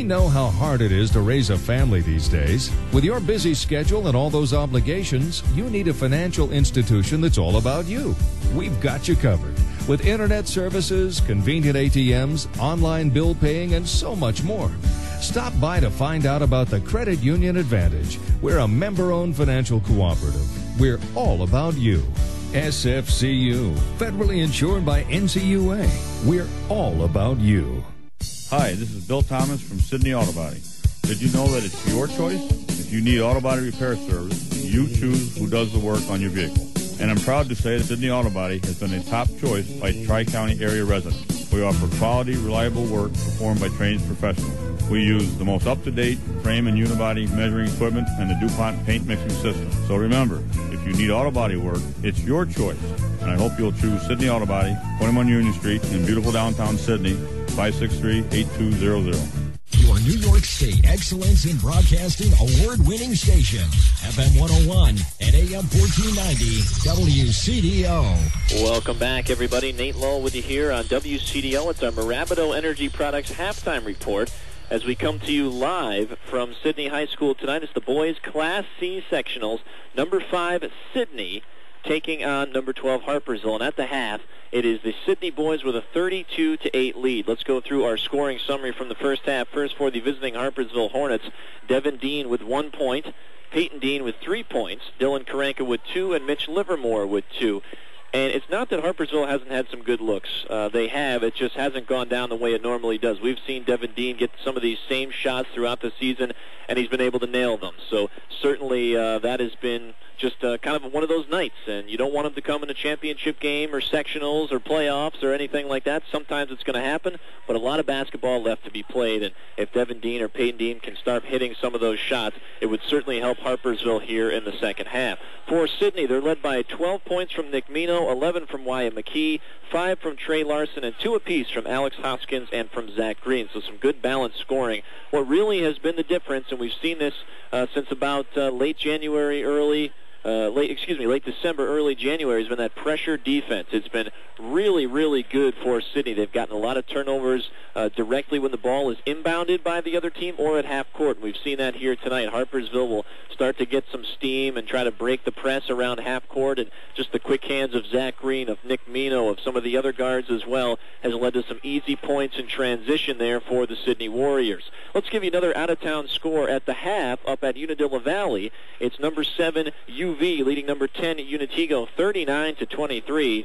know how hard it is to raise a family these days. With your busy schedule and all those obligations, you need a financial institution that's all about you. We've got you covered. With internet services, convenient A T Ms, online bill paying, and so much more. Stop by to find out about the Credit Union Advantage. We're a member-owned financial cooperative. We're all about you. S F C U, federally insured by N C U A. We're all about you. Hi, this is Bill Thomas from Sydney Auto Body. Did you know that it's your choice? If you need auto body repair service, you choose who does the work on your vehicle. And I'm proud to say that Sydney Auto Body has been a top choice by Tri-County area residents. We offer quality, reliable work performed by trained professionals. We use the most up-to-date frame and unibody measuring equipment and the DuPont paint mixing system. So remember, if you need auto body work, it's your choice. And I hope you'll choose Sydney Auto Body, twenty-one Union Street in beautiful downtown Sydney, five six three, eight two zero zero. Your New York State Excellence in Broadcasting award-winning station, F M one oh one and A M fourteen ninety, W C D O. Welcome back, everybody. Nate Lowell with you here on W C D O. It's our Mirabito Energy Products halftime report as we come to you live from Sydney High School tonight. It's the boys' Class C sectionals. Number five, Sydney, taking on number twelve, Harpersville. And at the half, it is the Sydney boys with a thirty-two to eight lead. Let's go through our scoring summary from the first half. First for the visiting Harpersville Hornets, Devin Dean with one point, Peyton Dean with three points, Dylan Karanka with two, and Mitch Livermore with two. And it's not that Harpersville hasn't had some good looks. Uh, they have. It just hasn't gone down the way it normally does. We've seen Devin Dean get some of these same shots throughout the season, and he's been able to nail them. So certainly uh, that has been just uh, kind of one of those nights, and you don't want him to come in a championship game or sectionals or playoffs or anything like that. Sometimes it's going to happen, but a lot of basketball left to be played, and if Devin Dean or Peyton Dean can start hitting some of those shots, it would certainly help Harpersville here in the second half. For Sydney, they're led by twelve points from Nick Mino, eleven from Wyatt McKee, five from Trey Larson, and two apiece from Alex Hoskins and from Zach Green. So some good balanced scoring. What really has been the difference, and we've seen this uh, since about uh, late January, early Uh, late, excuse me, late December, early January has been that pressure defense. It's been really, really good for Sydney. They've gotten a lot of turnovers uh, directly when the ball is inbounded by the other team or at half court. And we've seen that here tonight. Harpersville will start to get some steam and try to break the press around half court, and just the quick hands of Zach Green, of Nick Mino, of some of the other guards as well, has led to some easy points in transition there for the Sydney Warriors. Let's give you another out-of-town score at the half up at Unadilla Valley. It's number seven, U V, leading number ten, Unitigo, thirty-nine to twenty-three.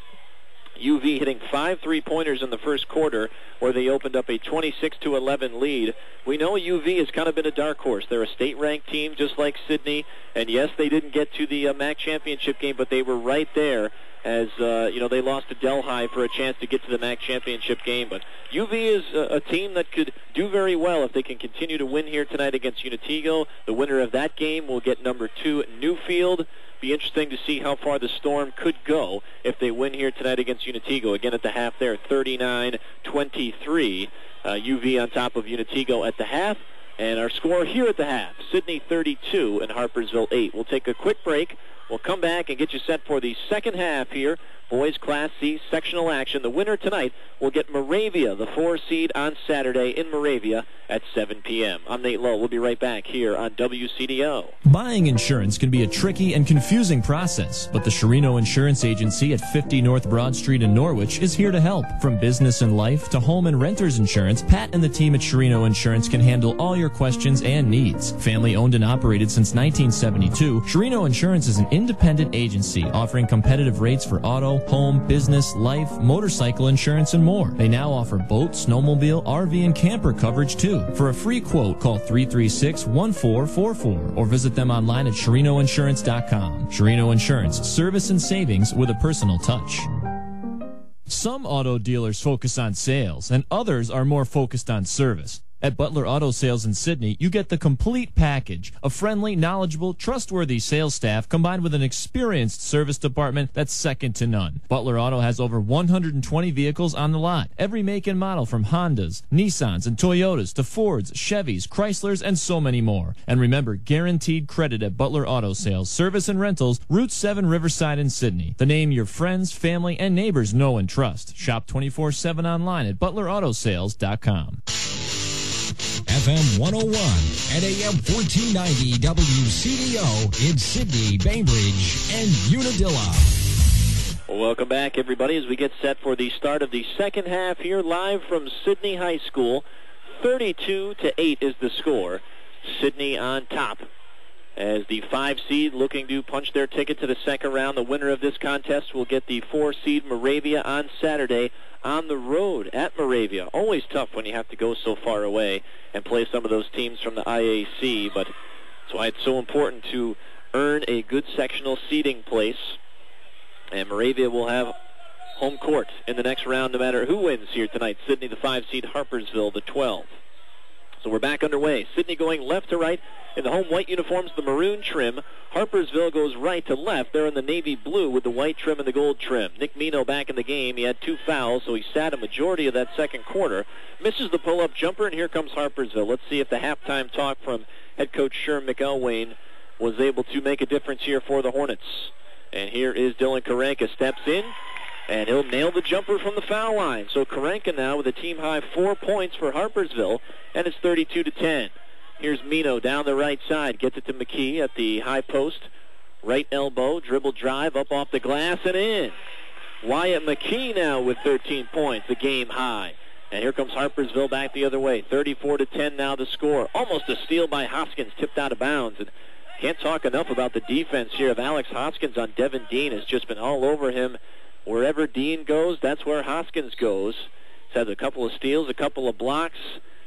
U V hitting five three-pointers in the first quarter, where they opened up a twenty-six to eleven lead. We know U V has kind of been a dark horse. They're a state-ranked team just like Sydney, and yes, they didn't get to the uh, M A C championship game, but they were right there as, uh, you know, they lost to Delhi for a chance to get to the M A C championship game. But U V is a, a team that could do very well if they can continue to win here tonight against Unitigo. The winner of that game will get number two, Newfield. Be interesting to see how far the Storm could go if they win here tonight against Unitigo. Again at the half there, thirty-nine twenty-three. Uh, U V on top of Unitigo at the half. And our score here at the half, Sydney thirty-two and Harpersville eight. We'll take a quick break. We'll come back and get you set for the second half here. Boys Class C sectional action. The winner tonight will get Moravia, the four seed, on Saturday in Moravia at seven p.m. I'm Nate Lowe. We'll be right back here on W C D O. Buying insurance can be a tricky and confusing process, but the Sherino Insurance Agency at fifty North Broad Street in Norwich is here to help. From business and life to home and renter's insurance, Pat and the team at Sherino Insurance can handle all your questions and needs. Family owned and operated since nineteen seventy-two, Sherino Insurance is an independent agency offering competitive rates for auto, home, business, life, motorcycle insurance, and more. They now offer boat, snowmobile, R V, and camper coverage too. For a free quote, call three three six, one four four four or visit them online at Sherino Insurance dot com. Sherino Insurance, service and savings with a personal touch. Some auto dealers focus on sales, and others are more focused on service. At Butler Auto Sales in Sydney, you get the complete package. A friendly, knowledgeable, trustworthy sales staff combined with an experienced service department that's second to none. Butler Auto has over one hundred twenty vehicles on the lot. Every make and model from Hondas, Nissans, and Toyotas to Fords, Chevys, Chryslers, and so many more. And remember, guaranteed credit at Butler Auto Sales, Service and Rentals, Route seven Riverside in Sydney. The name your friends, family, and neighbors know and trust. Shop twenty-four seven online at butler auto sales dot com. F F M one oh one and A M fourteen ninety W C D O in Sydney, Bainbridge, and Unadilla. Welcome back, everybody, as we get set for the start of the second half here live from Sydney High School. thirty-two to eight is the score. Sydney on top as the five seed looking to punch their ticket to the second round. The winner of this contest will get the four seed Moravia on Saturday on the road at Moravia. Always tough when you have to go so far away and play some of those teams from the I A C, but that's why it's so important to earn a good sectional seeding place. And Moravia will have home court in the next round no matter who wins here tonight. Sydney, the five seed, Harpersville, the twelve. So we're back underway. Sydney going left to right in the home white uniforms, the maroon trim. Harpersville goes right to left. They're in the navy blue with the white trim and the gold trim. Nick Mino back in the game. He had two fouls, so he sat a majority of that second quarter. Misses the pull-up jumper, and here comes Harpersville. Let's see if the halftime talk from head coach Sherm McElwain was able to make a difference here for the Hornets. And here is Dylan Karanka, steps in, and he'll nail the jumper from the foul line. So Karanka now with a team-high four points for Harpersville, and it's thirty-two to ten. Here's Mino down the right side, gets it to McKee at the high post. Right elbow, dribble drive, up off the glass and in. Wyatt McKee now with thirteen points, the game high. And here comes Harpersville back the other way. thirty-four to ten now the score. Almost a steal by Hoskins, tipped out of bounds. And can't talk enough about the defense here of Alex Hoskins on Devin Dean. Has just been all over him. Wherever Dean goes, that's where Hoskins goes. He's had a couple of steals, a couple of blocks.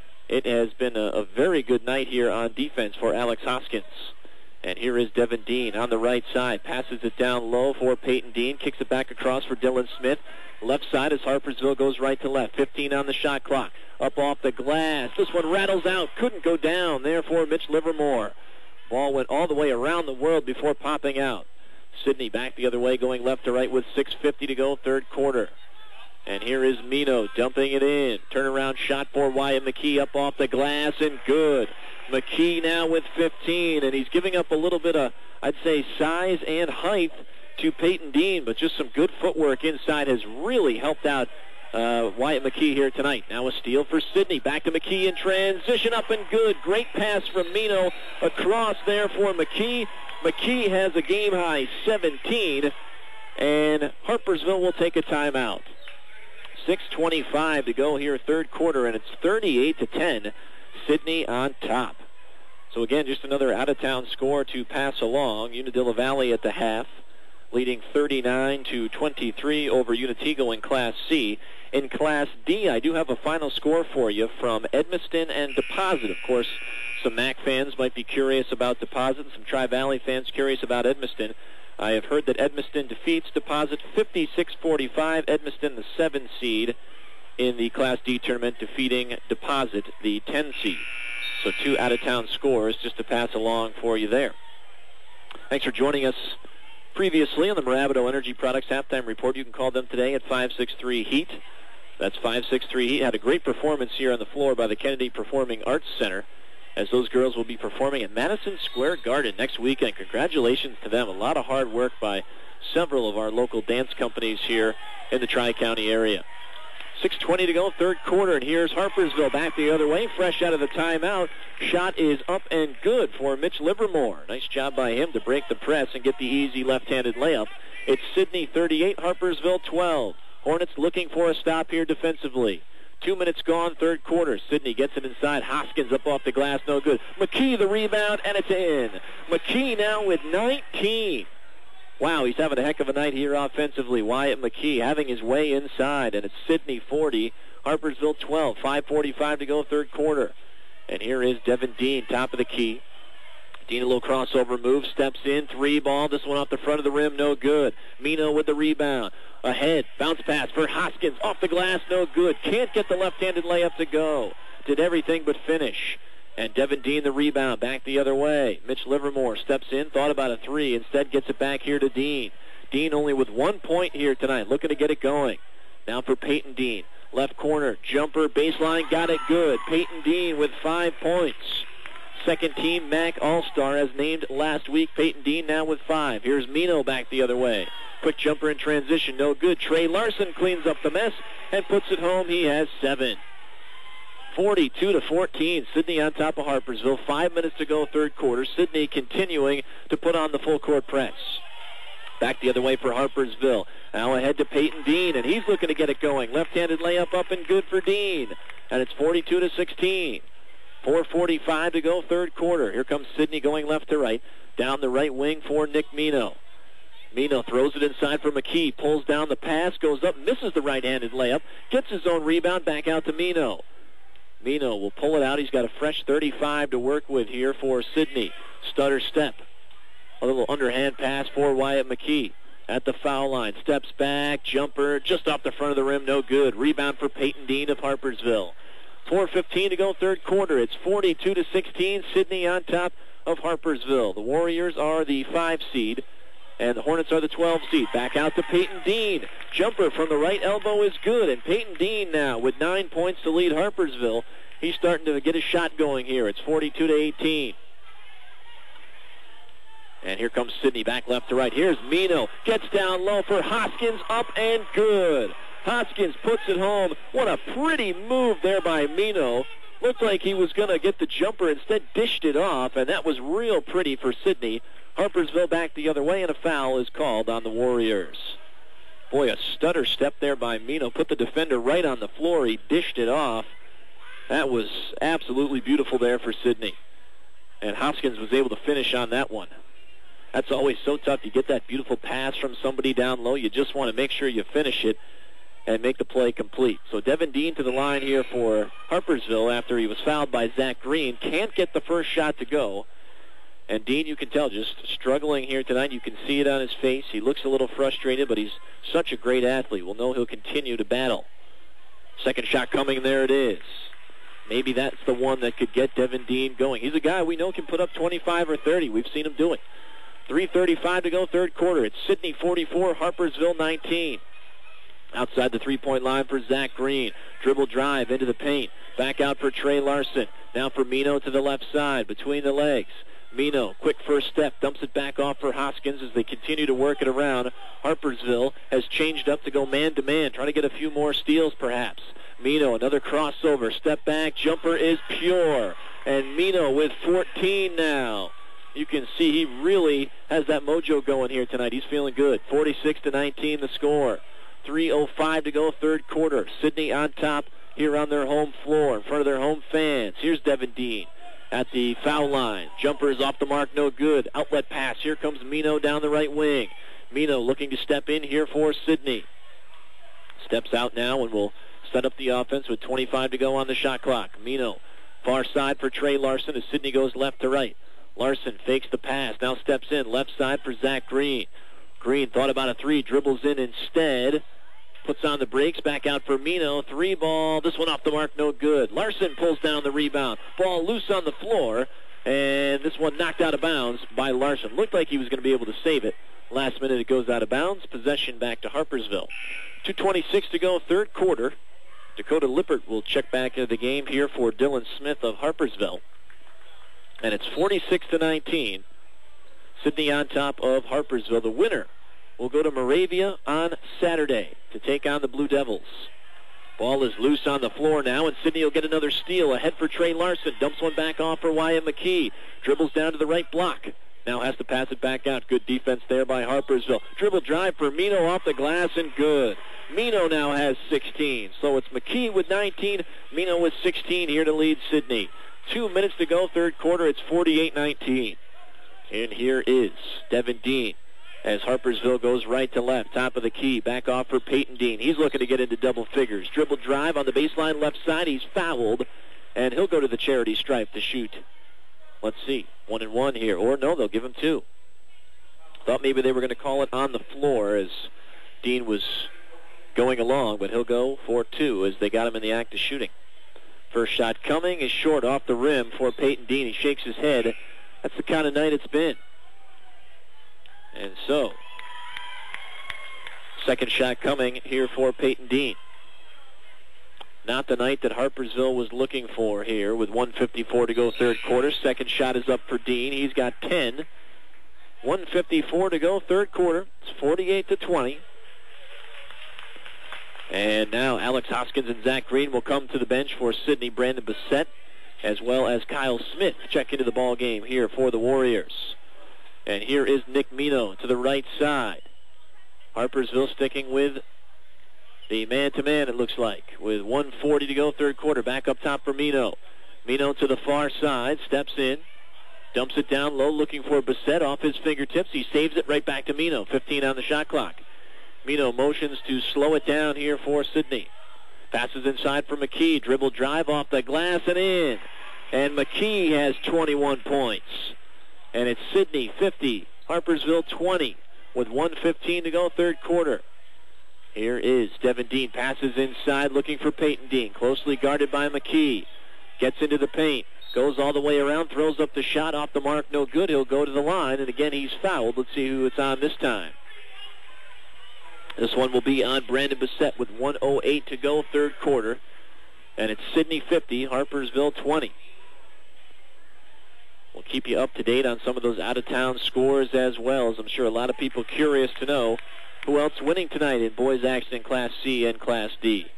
It has been a, a very good night here on defense for Alex Hoskins. And here is Devin Dean on the right side. Passes it down low for Peyton Dean. Kicks it back across for Dylan Smith. Left side as Harpersville goes right to left. fifteen on the shot clock. Up off the glass. This one rattles out. Couldn't go down. There for Mitch Livermore. Ball went all the way around the world before popping out. Sydney back the other way, going left to right with six fifty to go, third quarter. And here is Mino dumping it in. Turnaround shot for Wyatt McKee up off the glass and good. McKee now with fifteen, and he's giving up a little bit of, I'd say, size and height to Peyton Dean, but just some good footwork inside has really helped out uh, Wyatt McKee here tonight. Now a steal for Sydney. Back to McKee in transition, up and good. Great pass from Mino across there for McKee. McKee has a game-high seventeen, and Harpersville will take a timeout. six twenty-five to go here, third quarter, and it's thirty-eight to ten. Sydney on top. So again, just another out-of-town score to pass along. Unadilla Valley at the half, leading thirty-nine to twenty-three over Unatigo in Class C. In Class D, I do have a final score for you from Edmiston and Deposit. Of course, some M A C fans might be curious about Deposit, some Tri-Valley fans curious about Edmiston. I have heard that Edmiston defeats Deposit fifty-six forty-five. Edmiston, the seven seed in the Class D tournament, defeating Deposit, the ten seed. So two out-of-town scores just to pass along for you there. Thanks for joining us previously on the Moravido Energy Products Halftime Report. You can call them today at five six three HEAT. That's five six three HEAT. Had a great performance here on the floor by the Kennedy Performing Arts Center, as those girls will be performing at Madison Square Garden next weekend. Congratulations to them. A lot of hard work by several of our local dance companies here in the Tri-County area. six twenty to go, third quarter, and here's Harpersville back the other way, fresh out of the timeout. Shot is up and good for Mitch Livermore. Nice job by him to break the press and get the easy left-handed layup. It's Sydney thirty-eight, Harpersville twelve. Hornets looking for a stop here defensively. Two minutes gone, third quarter. Sydney gets it inside. Hoskins up off the glass, no good. McKee the rebound, and it's in. McKee now with nineteen. Wow, he's having a heck of a night here offensively. Wyatt McKee having his way inside, and it's Sydney forty, Harpersville twelve. five forty-five to go, third quarter. And here is Devin Dean, top of the key. Dean, a little crossover move, steps in, three ball. This one off the front of the rim, no good. Mino with the rebound. Ahead, bounce pass for Hoskins, off the glass, no good. Can't get the left-handed layup to go. Did everything but finish. And Devin Dean the rebound, back the other way. Mitch Livermore steps in, thought about a three, instead gets it back here to Dean. Dean only with one point here tonight, looking to get it going. Now for Peyton Dean. Left corner, jumper, baseline, got it good. Peyton Dean with five points. Second team M A C All-Star as named last week. Peyton Dean now with five. Here's Mino back the other way. Quick jumper in transition, no good. Trey Larson cleans up the mess and puts it home. He has seven. forty-two to fourteen. Sidney on top of Harpersville. Five minutes to go, third quarter. Sidney continuing to put on the full court press. Back the other way for Harpersville. Now ahead to Peyton Dean, and he's looking to get it going. Left-handed layup up and good for Dean. And it's forty-two to sixteen. four forty-five to go, third quarter. Here comes Sidney going left to right. Down the right wing for Nick Mino. Mino throws it inside for McKee. Pulls down the pass, goes up, misses the right-handed layup. Gets his own rebound, back out to Mino. Mino will pull it out. He's got a fresh thirty-five to work with here for Sidney. Stutter step. A little underhand pass for Wyatt McKee. At the foul line. Steps back. Jumper just off the front of the rim. No good. Rebound for Peyton Dean of Harpersville. four fifteen to go, third quarter. It's forty-two to sixteen. Sidney on top of Harpersville. The Warriors are the five seed. And the Hornets are the twelve seed. Back out to Peyton Dean. Jumper from the right elbow is good. And Peyton Dean now with nine points to lead Harpersville. He's starting to get his shot going here. It's forty-two to eighteen. And here comes Sidney back left to right. Here's Mino. Gets down low for Hoskins. Up and good. Hoskins puts it home. What a pretty move there by Mino. Looked like he was going to get the jumper. Instead dished it off. And that was real pretty for Sidney. Harpersville back the other way, and a foul is called on the Warriors. Boy, a stutter step there by Mino. Put the defender right on the floor. He dished it off. That was absolutely beautiful there for Sidney. And Hoskins was able to finish on that one. That's always so tough. You get that beautiful pass from somebody down low. You just want to make sure you finish it and make the play complete. So Devin Dean to the line here for Harpersville after he was fouled by Zach Green. Can't get the first shot to go. And Dean, you can tell, just struggling here tonight. You can see it on his face. He looks a little frustrated, but he's such a great athlete. We'll know he'll continue to battle. Second shot coming, there it is. Maybe that's the one that could get Devin Dean going. He's a guy we know can put up twenty-five or thirty. We've seen him do it. three thirty-five to go, third quarter. It's Sidney forty-four, Harpersville nineteen. Outside the three-point line for Zach Green. Dribble drive into the paint. Back out for Trey Larson. Now for Mino to the left side, between the legs. Mino, quick first step, dumps it back off for Hoskins as they continue to work it around. Harpersville has changed up to go man-to-man, trying to get a few more steals perhaps. Mino, another crossover, step back, jumper is pure. And Mino with fourteen now. You can see he really has that mojo going here tonight. He's feeling good. forty-six to nineteen the score. three oh five to go, third quarter. Sidney on top here on their home floor in front of their home fans. Here's Devin Dean at the foul line. Jumper is off the mark, no good. Outlet pass. Here comes Mino down the right wing. Mino looking to step in here for Sidney. Steps out now and will set up the offense with twenty-five to go on the shot clock. Mino, far side for Trey Larson as Sidney goes left to right. Larson fakes the pass, now steps in, left side for Zach Green. Green thought about a three, dribbles in instead. Puts on the brakes, back out for Mino. Three ball, this one off the mark, no good. Larson pulls down the rebound. Ball loose on the floor, and this one knocked out of bounds by Larson. Looked like he was going to be able to save it. Last minute it goes out of bounds. Possession back to Harpersville. two twenty-six to go, third quarter. Dakota Lippert will check back into the game here for Dylan Smith of Harpersville. And it's forty-six to nineteen. Sidney on top of Harpersville. The winner will go to Moravia on Saturday to take on the Blue Devils. Ball is loose on the floor now, and Sidney will get another steal. Ahead for Trey Larson. Dumps one back off for Wyatt McKee. Dribbles down to the right block. Now has to pass it back out. Good defense there by Harpersville. Dribble drive for Mino off the glass, and good. Mino now has sixteen. So it's McKee with nineteen. Mino with sixteen here to lead Sidney. Two minutes to go, third quarter. It's forty-eight nineteen. And here is Devin Dean as Harpersville goes right to left. Top of the key. Back off for Peyton Dean. He's looking to get into double figures. Dribble drive on the baseline left side. He's fouled. And he'll go to the charity stripe to shoot. Let's see. One and one here. Or no, they'll give him two. Thought maybe they were going to call it on the floor as Dean was going along. But he'll go for two as they got him in the act of shooting. First shot coming is short off the rim for Peyton Dean. He shakes his head. That's the kind of night it's been. And so, second shot coming here for Peyton Dean. Not the night that Harpersville was looking for here with one fifty-four to go third quarter. Second shot is up for Dean. He's got ten. one fifty-four to go third quarter. It's forty-eight to twenty. And now Alex Hoskins and Zach Green will come to the bench for Sidney. Brandon Bissett, as well as Kyle Smith, check into the ball game here for the Warriors. And here is Nick Mino to the right side. Harpersville sticking with the man-to-man, it looks like, with one forty to go, third quarter. Back up top for Mino. Mino to the far side, steps in, dumps it down low, looking for Bissett off his fingertips. He saves it right back to Mino. fifteen on the shot clock. Mino motions to slow it down here for Sidney. Passes inside for McKee. Dribble drive off the glass and in. And McKee has twenty-one points. And it's Sidney fifty, Harpersville twenty, with one fifteen to go, third quarter. Here is Devin Dean. Passes inside, looking for Peyton Dean. Closely guarded by McKee. Gets into the paint. Goes all the way around, throws up the shot, off the mark, no good. He'll go to the line, and again he's fouled. Let's see who it's on this time. This one will be on Brandon Bissett with one oh eight to go, third quarter. And it's Sidney fifty, Harpersville twenty. We'll keep you up to date on some of those out-of-town scores as well, as I'm sure a lot of people curious to know who else winning tonight in boys action in Class C and Class D.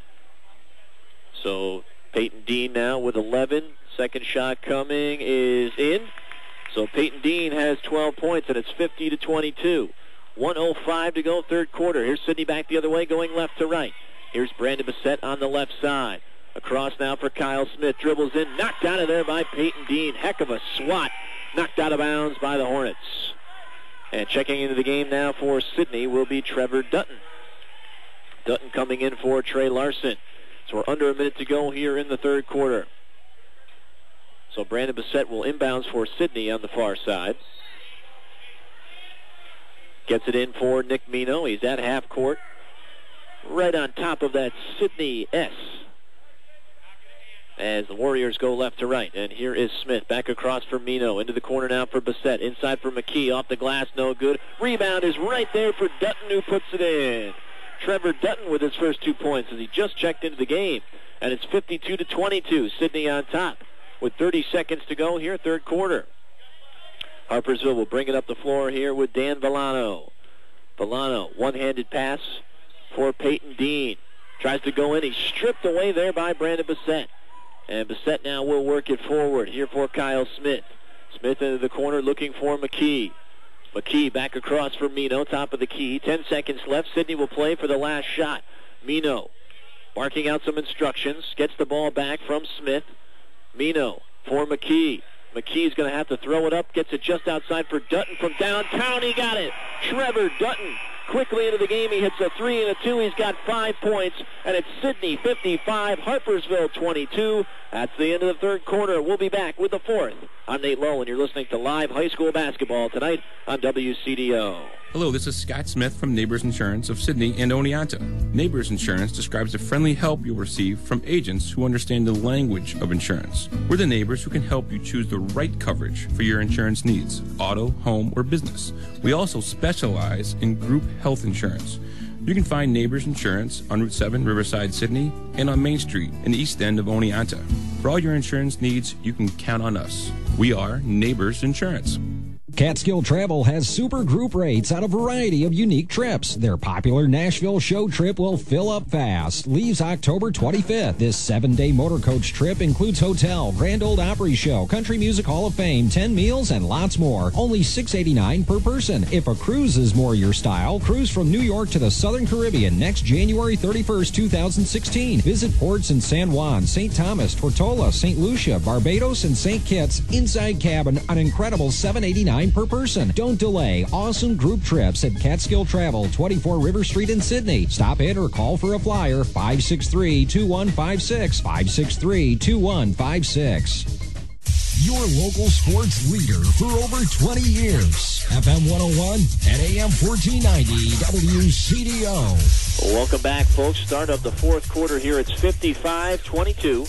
So Peyton Dean now with eleven. Second shot coming is in. So Peyton Dean has twelve points, and it's fifty to twenty-two. one oh five to go, third quarter. Here's Sidney back the other way, going left to right. Here's Brandon Bissett on the left side. Across now for Kyle Smith. Dribbles in, knocked out of there by Peyton Dean. Heck of a swat. Knocked out of bounds by the Hornets. And checking into the game now for Sidney will be Trevor Dutton. Dutton coming in for Trey Larson. So we're under a minute to go here in the third quarter. So Brandon Bissett will inbounds for Sidney on the far side. Gets it in for Nick Mino. He's at half court. Right on top of that Sidney S. As the Warriors go left to right. And here is Smith back across for Mino. Into the corner now for Bissett. Inside for McKee. Off the glass, no good. Rebound is right there for Dutton, who puts it in. Trevor Dutton with his first two points as he just checked into the game. And it's fifty-two to twenty-two. Sidney on top with thirty seconds to go here, third quarter. Harpersville will bring it up the floor here with Dan Villano. Villano, one-handed pass for Peyton Dean. Tries to go in. He's stripped away there by Brandon Bissett. And Bissett now will work it forward here for Kyle Smith. Smith into the corner looking for McKee. McKee back across for Mino, top of the key. Ten seconds left. Sidney will play for the last shot. Mino barking out some instructions. Gets the ball back from Smith. Mino for McKee. McKee's going to have to throw it up. Gets it just outside for Dutton from downtown. He got it. Trevor Dutton quickly into the game. He hits a three and a two. He's got five points. And it's Sidney fifty-five, Harpersville twenty-two. That's the end of the third quarter. We'll be back with the fourth. I'm Nate Lowe, and you're listening to live high school basketball tonight on W C D O. Hello, this is Scott Smith from Neighbors Insurance of Sidney and Oneonta. Neighbors Insurance describes the friendly help you'll receive from agents who understand the language of insurance. We're the neighbors who can help you choose the right coverage for your insurance needs, auto, home, or business. We also specialize in group health insurance. You can find Neighbors Insurance on Route seven, Riverside, Sidney, and on Main Street in the east end of Oneonta. For all your insurance needs, you can count on us. We are Neighbors Insurance. Catskill Travel has super group rates on a variety of unique trips. Their popular Nashville show trip will fill up fast. Leaves October twenty-fifth. This seven-day motor coach trip includes hotel, Grand Ole Opry Show, Country Music Hall of Fame, ten meals, and lots more. Only six dollars and eighty-nine cents per person. If a cruise is more your style, cruise from New York to the Southern Caribbean next January thirty-first, two thousand sixteen. Visit ports in San Juan, Saint Thomas, Tortola, Saint Lucia, Barbados, and Saint Kitts. Inside cabin, an incredible seven dollars and eighty-nine cents per person. Don't delay. Awesome group trips at Catskill Travel, twenty-four River Street in Sidney. Stop in or call for a flyer, five six three, two one five six, five six three, two one five six. Your local sports leader for over twenty years. F M one oh one and A M fourteen ninety W C D O. Welcome back, folks. Start of the fourth quarter here. It's fifty-five twenty-two.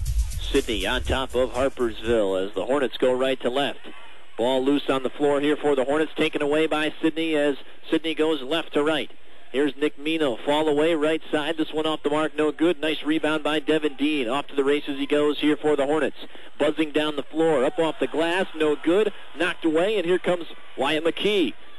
Sidney on top of Harpersville as the Hornets go right to left. Ball loose on the floor here for the Hornets, taken away by Sidney as Sidney goes left to right. Here's Nick Mino, fall away, right side. This one off the mark, no good. Nice rebound by Devin Dean. Off to the races he goes here for the Hornets. Buzzing down the floor, up off the glass, no good. Knocked away, and here comes Wyatt McKee.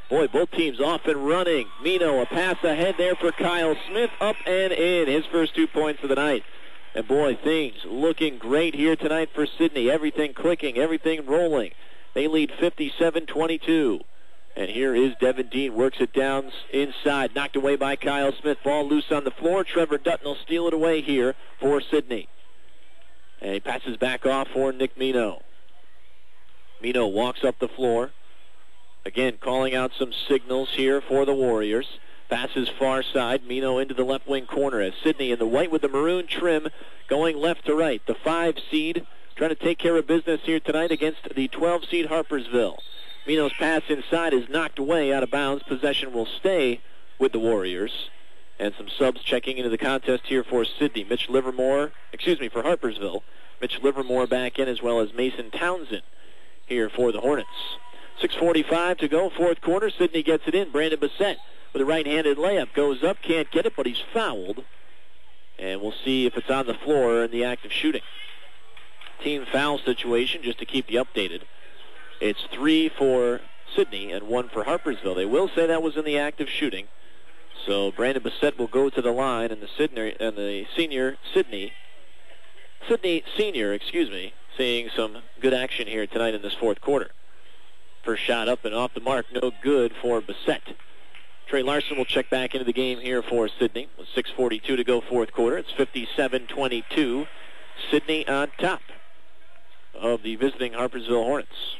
Boy, both teams off and running. Mino, a pass ahead there for Kyle Smith, up and in. His first two points of the night. And boy, things looking great here tonight for Sidney. Everything clicking, everything rolling. They lead fifty-seven twenty-two. And here is Devin Dean, works it down inside, knocked away by Kyle Smith. Ball loose on the floor. Trevor Dutton will steal it away here for Sidney. And he passes back off for Nick Mino. Mino walks up the floor. Again, calling out some signals here for the Warriors. Passes far side. Mino into the left wing corner as Sidney in the white with the maroon trim going left to right. The five seed trying to take care of business here tonight against the twelve seed Harpersville. Mino's pass inside is knocked away out of bounds. Possession will stay with the Warriors. And some subs checking into the contest here for Sidney. Mitch Livermore, excuse me, for Harpersville. Mitch Livermore back in, as well as Mason Townsend here for the Hornets. six forty-five to go, fourth quarter. Sidney gets it in. Brandon Bassett with a right-handed layup. Goes up, can't get it, but he's fouled. And we'll see if it's on the floor or in the act of shooting. Team foul situation, just to keep you updated. It's three for Sidney and one for Harpersville. They will say that was in the act of shooting. So Brandon Bassett will go to the line, and the Sidney and the senior Sidney, Sidney senior, excuse me, seeing some good action here tonight in this fourth quarter. First shot up and off the mark, no good for Bassett. Trey Larson will check back into the game here for Sidney with six forty-two to go, fourth quarter. It's fifty-seven twenty-two. Sidney on top of the visiting Harpersville Hornets.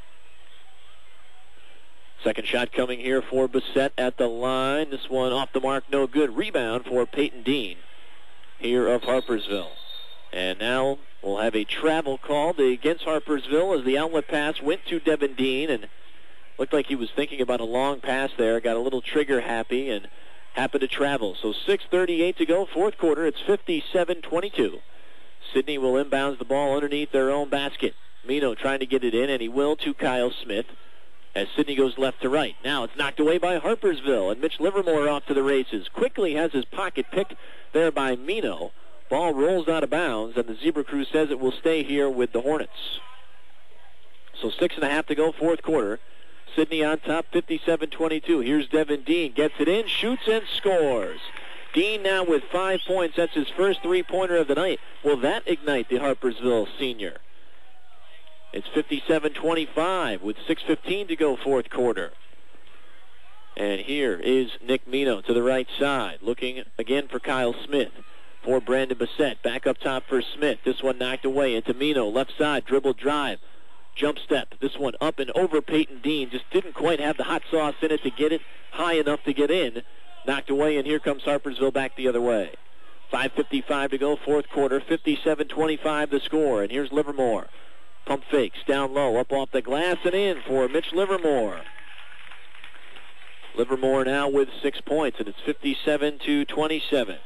Second shot coming here for Bassett at the line. This one off the mark, no good. Rebound for Peyton Dean here of Harpersville. And now we'll have a travel called against Harpersville as the outlet pass went to Devin Dean, and looked like he was thinking about a long pass there. Got a little trigger happy and happened to travel. So six thirty-eight to go, fourth quarter. It's fifty-seven twenty-two. Sidney will inbounds the ball underneath their own basket. Mino trying to get it in, and he will to Kyle Smith as Sidney goes left to right. Now it's knocked away by Harpersville, and Mitch Livermore off to the races. Quickly has his pocket picked there by Mino. Ball rolls out of bounds, and the Zebra Crew says it will stay here with the Hornets. So six and a half to go, fourth quarter. Sidney on top, fifty-seven twenty-two. Here's Devin Dean. Gets it in, shoots, and scores. Dean now with five points. That's his first three-pointer of the night. Will that ignite the Harpersville senior? It's fifty-seven twenty-five with six fifteen to go, fourth quarter. And here is Nick Mino to the right side, looking again for Kyle Smith. For Brandon Bassett, back up top for Smith. This one knocked away into Mino, left side, dribble drive. Jump step. This one up and over Peyton Dean. Just didn't quite have the hot sauce in it to get it high enough to get in. Knocked away, and here comes Harpersville back the other way. five fifty-five to go, fourth quarter. fifty-seven twenty-five the score. And here's Livermore. Pump fakes, down low, up off the glass, and in for Mitch Livermore. Livermore now with six points, and it's fifty-seven to twenty-seven.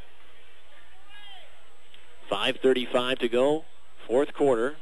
five thirty-five to go, fourth quarter.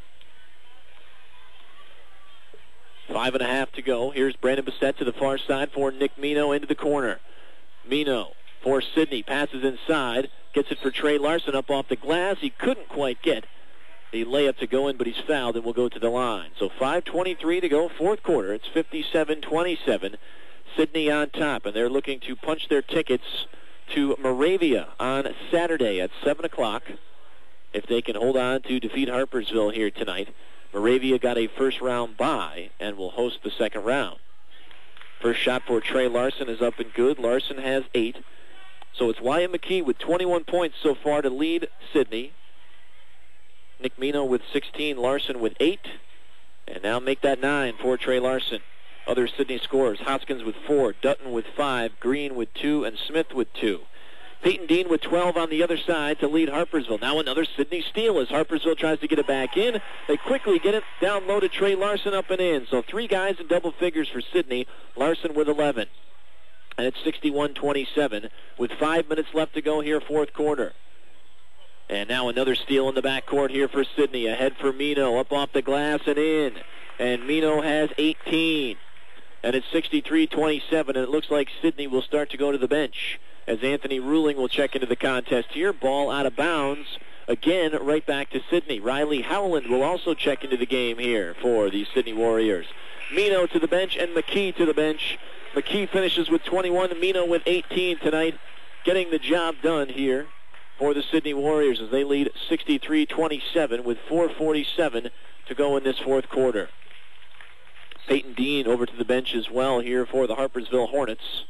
Five and a half to go. Here's Brandon Bassett to the far side for Nick Mino into the corner. Mino for Sidney. Passes inside. Gets it for Trey Larson up off the glass. He couldn't quite get the layup to go in, but he's fouled and will go to the line. So five twenty-three to go, fourth quarter. It's fifty-seven twenty-seven. Sidney on top, and they're looking to punch their tickets to Moravia on Saturday at seven o'clock. If they can hold on to defeat Harpersville here tonight. Moravia got a first-round bye and will host the second round. First shot for Trey Larson is up and good. Larson has eight. So it's Wyatt McKee with twenty-one points so far to lead Sidney. Nick Mino with sixteen, Larson with eight. And now make that nine for Trey Larson. Other Sidney scorers, Hoskins with four, Dutton with five, Green with two, and Smith with two. Peyton Dean with twelve on the other side to lead Harpersville. Now another Sidney steal as Harpersville tries to get it back in. They quickly get it down low to Trey Larson up and in. So three guys in double figures for Sidney. Larson with eleven. And it's sixty-one twenty-seven with five minutes left to go here, fourth quarter. And now another steal in the backcourt here for Sidney. Ahead for Mino, up off the glass and in. And Mino has eighteen. And it's sixty-three twenty-seven, and it looks like Sidney will start to go to the bench as Anthony Ruling will check into the contest here. Ball out of bounds. Again, right back to Sidney. Riley Howland will also check into the game here for the Sidney Warriors. Mino to the bench, and McKee to the bench. McKee finishes with twenty-one, Mino with eighteen tonight, getting the job done here for the Sydney Warriors as they lead sixty-three twenty-seven with four forty-seven to go in this fourth quarter. Peyton Dean over to the bench as well here for the Harpersville Hornets.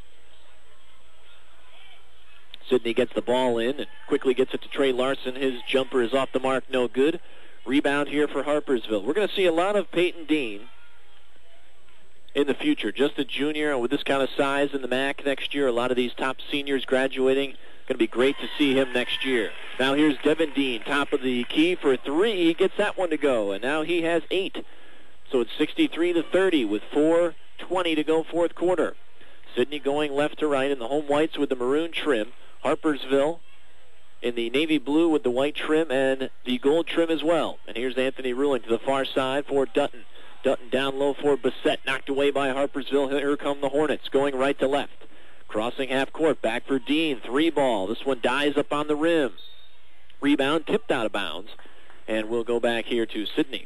Sydney gets the ball in and quickly gets it to Trey Larson. His jumper is off the mark, no good. Rebound here for Harpersville. We're going to see a lot of Peyton Dean in the future. Just a junior with this kind of size in the M A C next year. A lot of these top seniors graduating. Going to be great to see him next year. Now here's Devin Dean, top of the key for three. He gets that one to go, and now he has eight. So it's sixty-three to thirty with four twenty to go fourth quarter. Sydney going left to right in the home whites with the maroon trim. Harpersville in the navy blue with the white trim and the gold trim as well. And here's Anthony Ruling to the far side for Dutton. Dutton down low for Bassett, knocked away by Harpersville. Here come the Hornets, going right to left. Crossing half court, back for Dean, three ball. This one dies up on the rim. Rebound, tipped out of bounds, and we'll go back here to Sydney.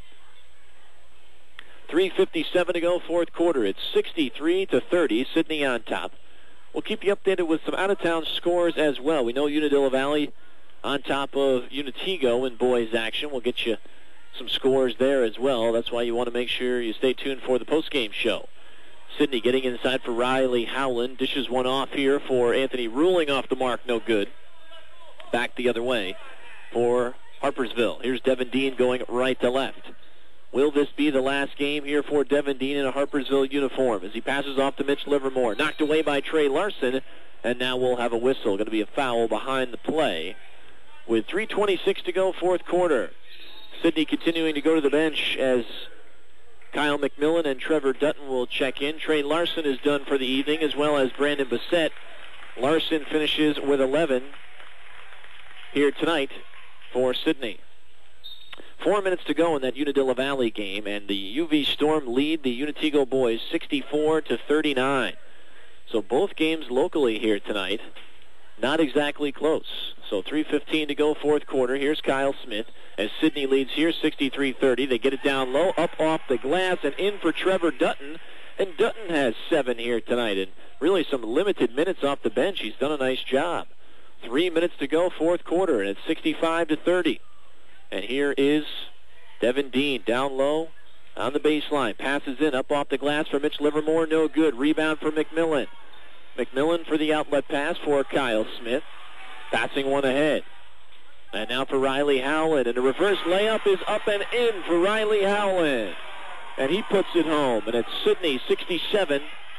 three fifty-seven to go, fourth quarter. It's sixty-three to thirty, Sydney on top. We'll keep you updated with some out-of-town scores as well. We know Unadilla Valley on top of Unatigo in boys action. We'll get you some scores there as well. That's why you want to make sure you stay tuned for the post-game show. Sydney getting inside for Riley Howland. Dishes one off here for Anthony Ruling, off the mark, no good. Back the other way for Harpersville. Here's Devin Dean going right to left. Will this be the last game here for Devin Dean in a Harpersville uniform as he passes off to Mitch Livermore? Knocked away by Trey Larson, and now we'll have a whistle. Going to be a foul behind the play. With three twenty-six to go, fourth quarter. Sydney continuing to go to the bench as Kyle McMillan and Trevor Dutton will check in. Trey Larson is done for the evening, as well as Brandon Bassett. Larson finishes with eleven here tonight for Sydney. Four minutes to go in that Unadilla Valley game, and the U V Storm lead the Unatigo boys sixty-four to thirty-nine. So both games locally here tonight, not exactly close. So three fifteen to go, fourth quarter. Here's Kyle Smith as Sydney leads here sixty-three thirty. They get it down low, up off the glass, and in for Trevor Dutton. And Dutton has seven here tonight, and really some limited minutes off the bench. He's done a nice job. Three minutes to go, fourth quarter, and it's sixty-five to thirty. And here is Devin Dean down low on the baseline. Passes in, up off the glass for Mitch Livermore. No good. Rebound for McMillan. McMillan for the outlet pass for Kyle Smith. Passing one ahead. And now for Riley Howland. And the reverse layup is up and in for Riley Howland. And he puts it home. And it's Sydney sixty-seven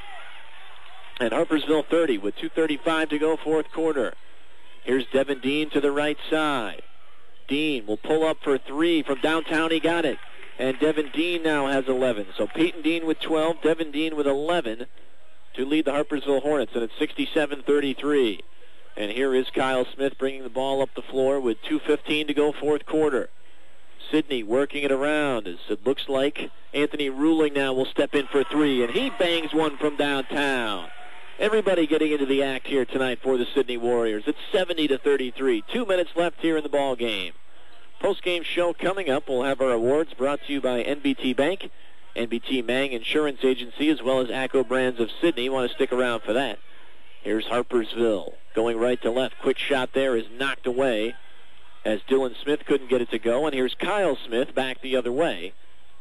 and Harpersville thirty with two thirty-five to go, fourth quarter. Here's Devin Dean to the right side. Dean will pull up for three from downtown. He got it. And Devin Dean now has eleven. So Peyton Dean with twelve, Devin Dean with eleven to lead the Harpersville Hornets. And it's sixty-seven thirty-three. And here is Kyle Smith bringing the ball up the floor with two fifteen to go, fourth quarter. Sydney working it around as it looks like Anthony Ruling now will step in for three. And he bangs one from downtown. Everybody getting into the act here tonight for the Sydney Warriors. It's seventy to thirty-three. Two minutes left here in the ball game. Post-game show coming up. We'll have our awards brought to you by N B T Bank, N B T Mang Insurance Agency, as well as ACCO Brands of Sydney. You want to stick around for that. Here's Harpersville going right to left. Quick shot there is knocked away as Dylan Smith couldn't get it to go. And here's Kyle Smith back the other way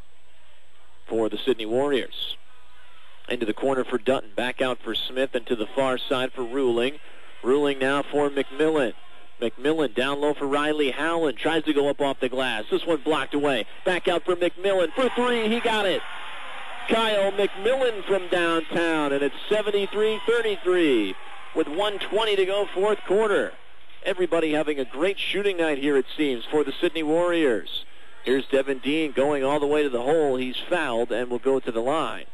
for the Sydney Warriors. Into the corner for Dutton. Back out for Smith and to the far side for Ruling. Ruling now for McMillan. McMillan down low for Riley Howland. Tries to go up off the glass. This one blocked away. Back out for McMillan. For three, he got it. Kyle McMillan from downtown. And it's seventy-three thirty-three with one twenty to go, fourth quarter. Everybody having a great shooting night here, it seems, for the Sydney Warriors. Here's Devin Dean going all the way to the hole. He's fouled and will go to the line.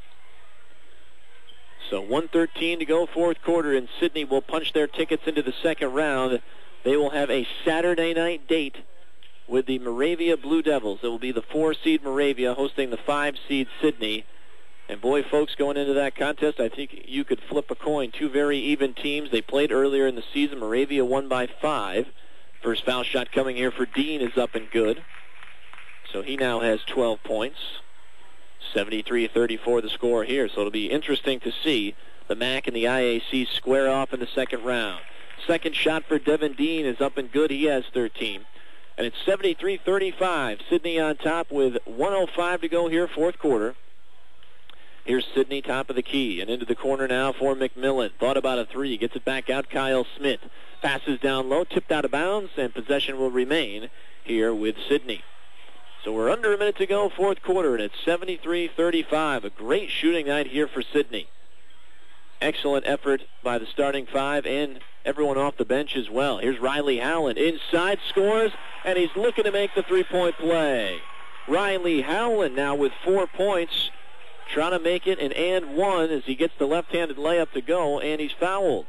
So one thirteen to go, fourth quarter, and Sydney will punch their tickets into the second round. They will have a Saturday night date with the Moravia Blue Devils. It will be the four-seed Moravia hosting the five-seed Sydney. And boy, folks, going into that contest, I think you could flip a coin. Two very even teams. They played earlier in the season. Moravia won by five. First foul shot coming here for Dean is up and good. So he now has twelve points. seventy-three thirty-four the score here, so it'll be interesting to see the M A C and the I A C square off in the second round. Second shot for Devin Dean is up and good. He has thirteen. And it's seventy-three thirty-five. Sidney on top with one oh five to go here, fourth quarter. Here's Sidney, top of the key, and into the corner now for McMillan. Thought about a three, gets it back out. Kyle Smith passes down low, tipped out of bounds, and possession will remain here with Sidney. So we're under a minute to go, fourth quarter, and it's seventy-three thirty-five. A great shooting night here for Sidney. Excellent effort by the starting five and everyone off the bench as well. Here's Riley Howland. Inside, scores, and he's looking to make the three-point play. Riley Howland now with four points, trying to make it an and one as he gets the left-handed layup to go, and he's fouled.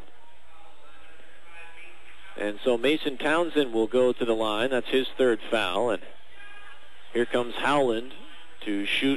And so Mason Townsend will go to the line. That's his third foul, and here comes Howland to shoot.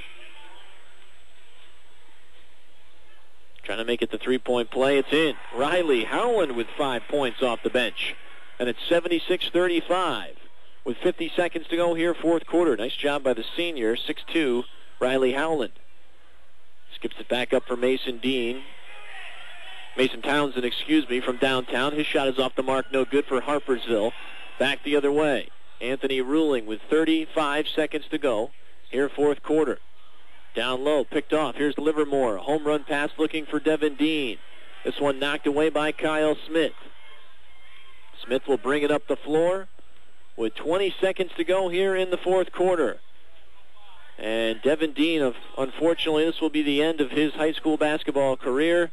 Trying to make it the three-point play. It's in. Riley Howland with five points off the bench. And it's seventy-six thirty-five with fifty seconds to go here, fourth quarter. Nice job by the senior, six two, Riley Howland. Skips it back up for Mason Dean. Mason Townsend, excuse me, from downtown. His shot is off the mark, no good for Harpersville. Back the other way. Anthony Ruling with thirty-five seconds to go here, fourth quarter. Down low, picked off. Here's Livermore. Home run pass looking for Devin Dean. This one knocked away by Kyle Smith. Smith will bring it up the floor with twenty seconds to go here in the fourth quarter. And Devin Dean, unfortunately, this will be the end of his high school basketball career,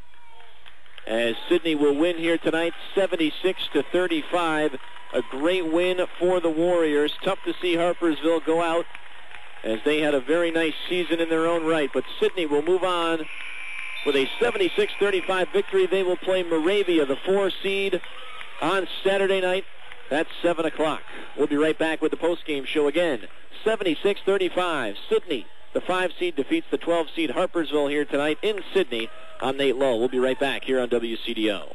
as Sidney will win here tonight, seventy-six to thirty-five. A great win for the Warriors. Tough to see Harpersville go out, as they had a very nice season in their own right. But Sidney will move on with a seventy-six thirty-five victory. They will play Moravia, the four seed, on Saturday night. That's seven o'clock. We'll be right back with the postgame show again. seventy-six thirty-five. Sidney, the five seed, defeats the twelve seed Harpersville here tonight in Sidney. I'm Nate Lowe. We'll be right back here on W C D O.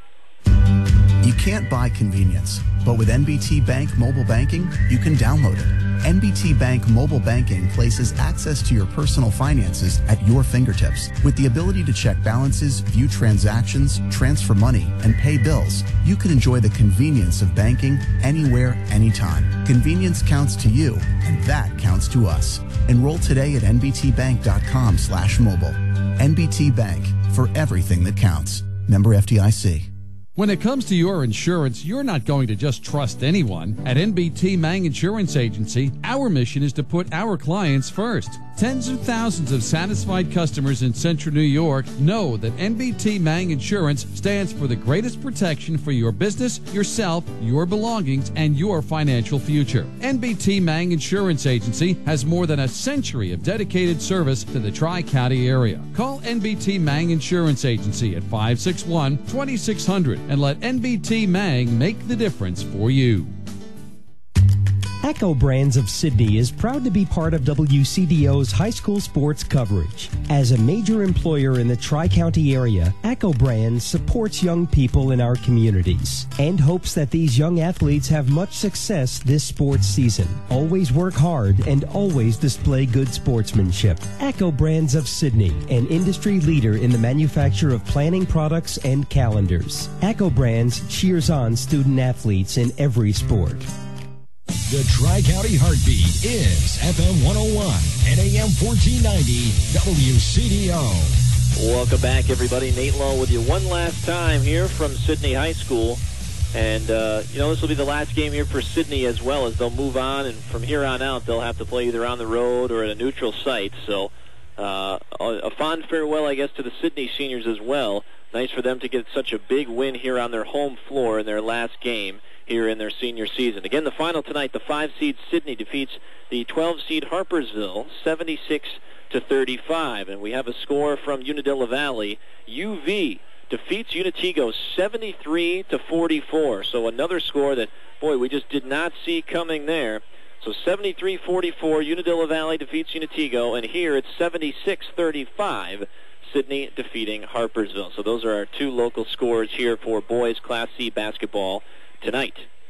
You can't buy convenience, but with N B T Bank mobile banking, you can download it. N B T Bank mobile banking places access to your personal finances at your fingertips. With the ability to check balances, view transactions, transfer money, and pay bills, you can enjoy the convenience of banking anywhere, anytime. Convenience counts to you, and that counts to us. Enroll today at N B T bank dot com slash mobile. N B T Bank, for everything that counts. Member F D I C. When it comes to your insurance, you're not going to just trust anyone. At N B T Mang Insurance Agency, our mission is to put our clients first. Tens of thousands of satisfied customers in Central New York know that N B T Mang Insurance stands for the greatest protection for your business, yourself, your belongings, and your financial future. N B T Mang Insurance Agency has more than a century of dedicated service to the Tri-County area. Call N B T Mang Insurance Agency at five six one, two six zero zero and let N B T Mang make the difference for you. Echo Brands of Sydney is proud to be part of W C D O's high school sports coverage. As a major employer in the Tri-County area, Echo Brands supports young people in our communities and hopes that these young athletes have much success this sports season. Always work hard and always display good sportsmanship. Echo Brands of Sydney, an industry leader in the manufacture of planning products and calendars. Echo Brands cheers on student athletes in every sport. The Tri-County Heartbeat is F M one oh one and A M fourteen ninety W C D O. Welcome back, everybody. Nate Lowe with you one last time here from Sidney High School. And, uh, you know, this will be the last game here for Sidney as well, as they'll move on. And from here on out, they'll have to play either on the road or at a neutral site. So uh, a fond farewell, I guess, to the Sidney seniors as well. Nice for them to get such a big win here on their home floor in their last game here in their senior season. Again, the final tonight, the five seed Sidney defeats the twelve seed Harpersville, seventy-six to thirty-five. And we have a score from Unadilla Valley. U V defeats Unatigo seventy-three to forty-four. So another score that, boy, we just did not see coming there. So seventy-three forty-four, Unadilla Valley defeats Unatigo, and here it's seventy-six thirty-five, Sidney defeating Harpersville. So those are our two local scores here for boys Class C basketball tonight.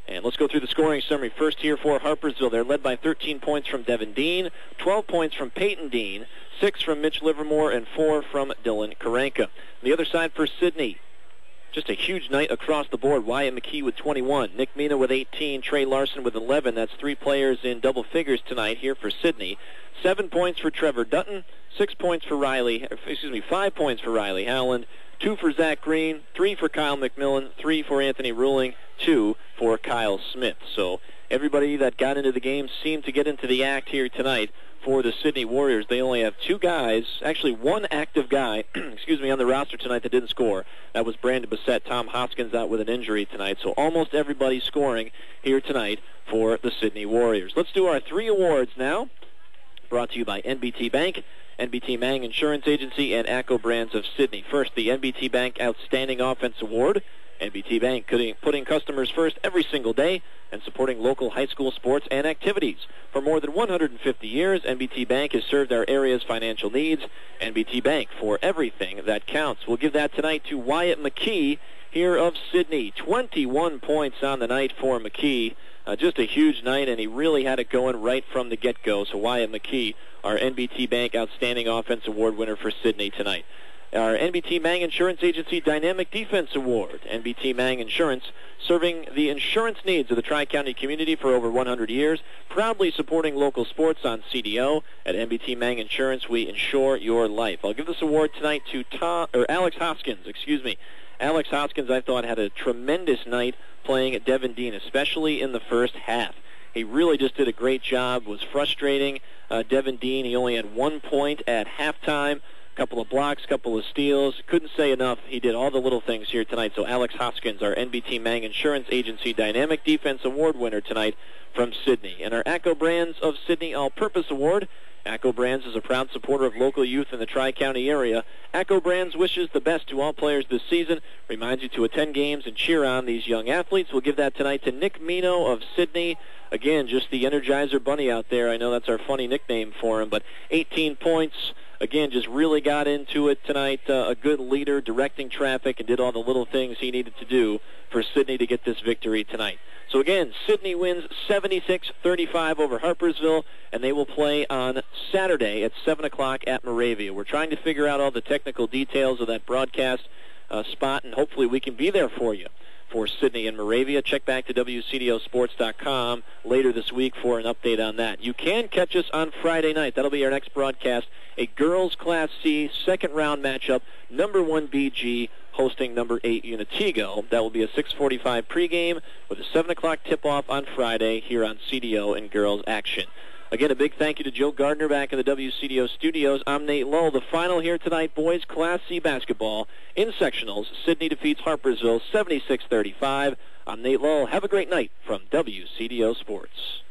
And let's go through the scoring summary. First here for Harpersville. They're led by thirteen points from Devin Dean, twelve points from Peyton Dean, six from Mitch Livermore, and four from Dylan Karenka. On the other side for Sidney, just a huge night across the board. Wyatt McKee with twenty-one, Nick Mina with eighteen, Trey Larson with eleven. That's three players in double figures tonight here for Sidney. Seven points for Trevor Dutton, six points for Riley, excuse me, five points for Riley Howland, two for Zach Green, three for Kyle McMillan, three for Anthony Ruling, two for Kyle Smith. So everybody that got into the game seemed to get into the act here tonight for the Sidney Warriors. They only have two guys, actually one active guy, excuse me, on the roster tonight that didn't score. That was Brandon Bissett. Tom Hoskins out with an injury tonight. So almost everybody scoring here tonight for the Sidney Warriors. Let's do our three awards now. Brought to you by N B T Bank, N B T Mang Insurance Agency, and ACCO Brands of Sidney. First, the N B T Bank Outstanding Offense Award. N B T Bank putting, putting customers first every single day and supporting local high school sports and activities. For more than one hundred fifty years, N B T Bank has served our area's financial needs. N B T Bank, for everything that counts. We'll give that tonight to Wyatt McKee here of Sidney. twenty-one points on the night for McKee. Uh, just a huge night, and he really had it going right from the get-go. So Wyatt McKee, our N B T Bank Outstanding Offense Award winner for Sidney tonight. Our N B T Mang Insurance Agency Dynamic Defense Award. N B T Mang Insurance, serving the insurance needs of the Tri-County community for over one hundred years, proudly supporting local sports on C D O. At N B T Mang Insurance, we insure your life. I'll give this award tonight to Tom, or Alex Hoskins, excuse me. Alex Hoskins, I thought, had a tremendous night playing at Devin Dean, especially in the first half. He really just did a great job, was frustrating uh, Devin Dean. He only had one point at halftime, a couple of blocks, couple of steals. Couldn't say enough. He did all the little things here tonight. So Alex Hoskins, our N B T Mang Insurance Agency Dynamic Defense Award winner tonight from Sidney. And our ACCO Brands of Sidney All-Purpose Award. ACCO Brands is a proud supporter of local youth in the Tri-County area. ACCO Brands wishes the best to all players this season, reminds you to attend games and cheer on these young athletes. We'll give that tonight to Nick Mino of Sidney. Again, just the Energizer Bunny out there. I know that's our funny nickname for him, but eighteen points. Again, just really got into it tonight. Uh, a good leader, directing traffic, and did all the little things he needed to do for Sidney to get this victory tonight. So again, Sidney wins seventy-six thirty-five over Harpersville, and they will play on Saturday at seven o'clock at Moravia. We're trying to figure out all the technical details of that broadcast uh, spot, and hopefully we can be there for you for Sidney and Moravia. Check back to W C D O sports dot com later this week for an update on that. You can catch us on Friday night. That'll be our next broadcast. A girls Class C second round matchup, number one B G hosting number eight Unitego. That will be a six forty-five pregame with a seven o'clock tip-off on Friday here on C D O and Girls Action. Again, a big thank you to Joe Gardner back in the W C D O studios. I'm Nate Lowell. The final here tonight, boys Class C basketball in sectionals. Sidney defeats Harpersville seventy-six thirty-five. I'm Nate Lowell. Have a great night from W C D O Sports.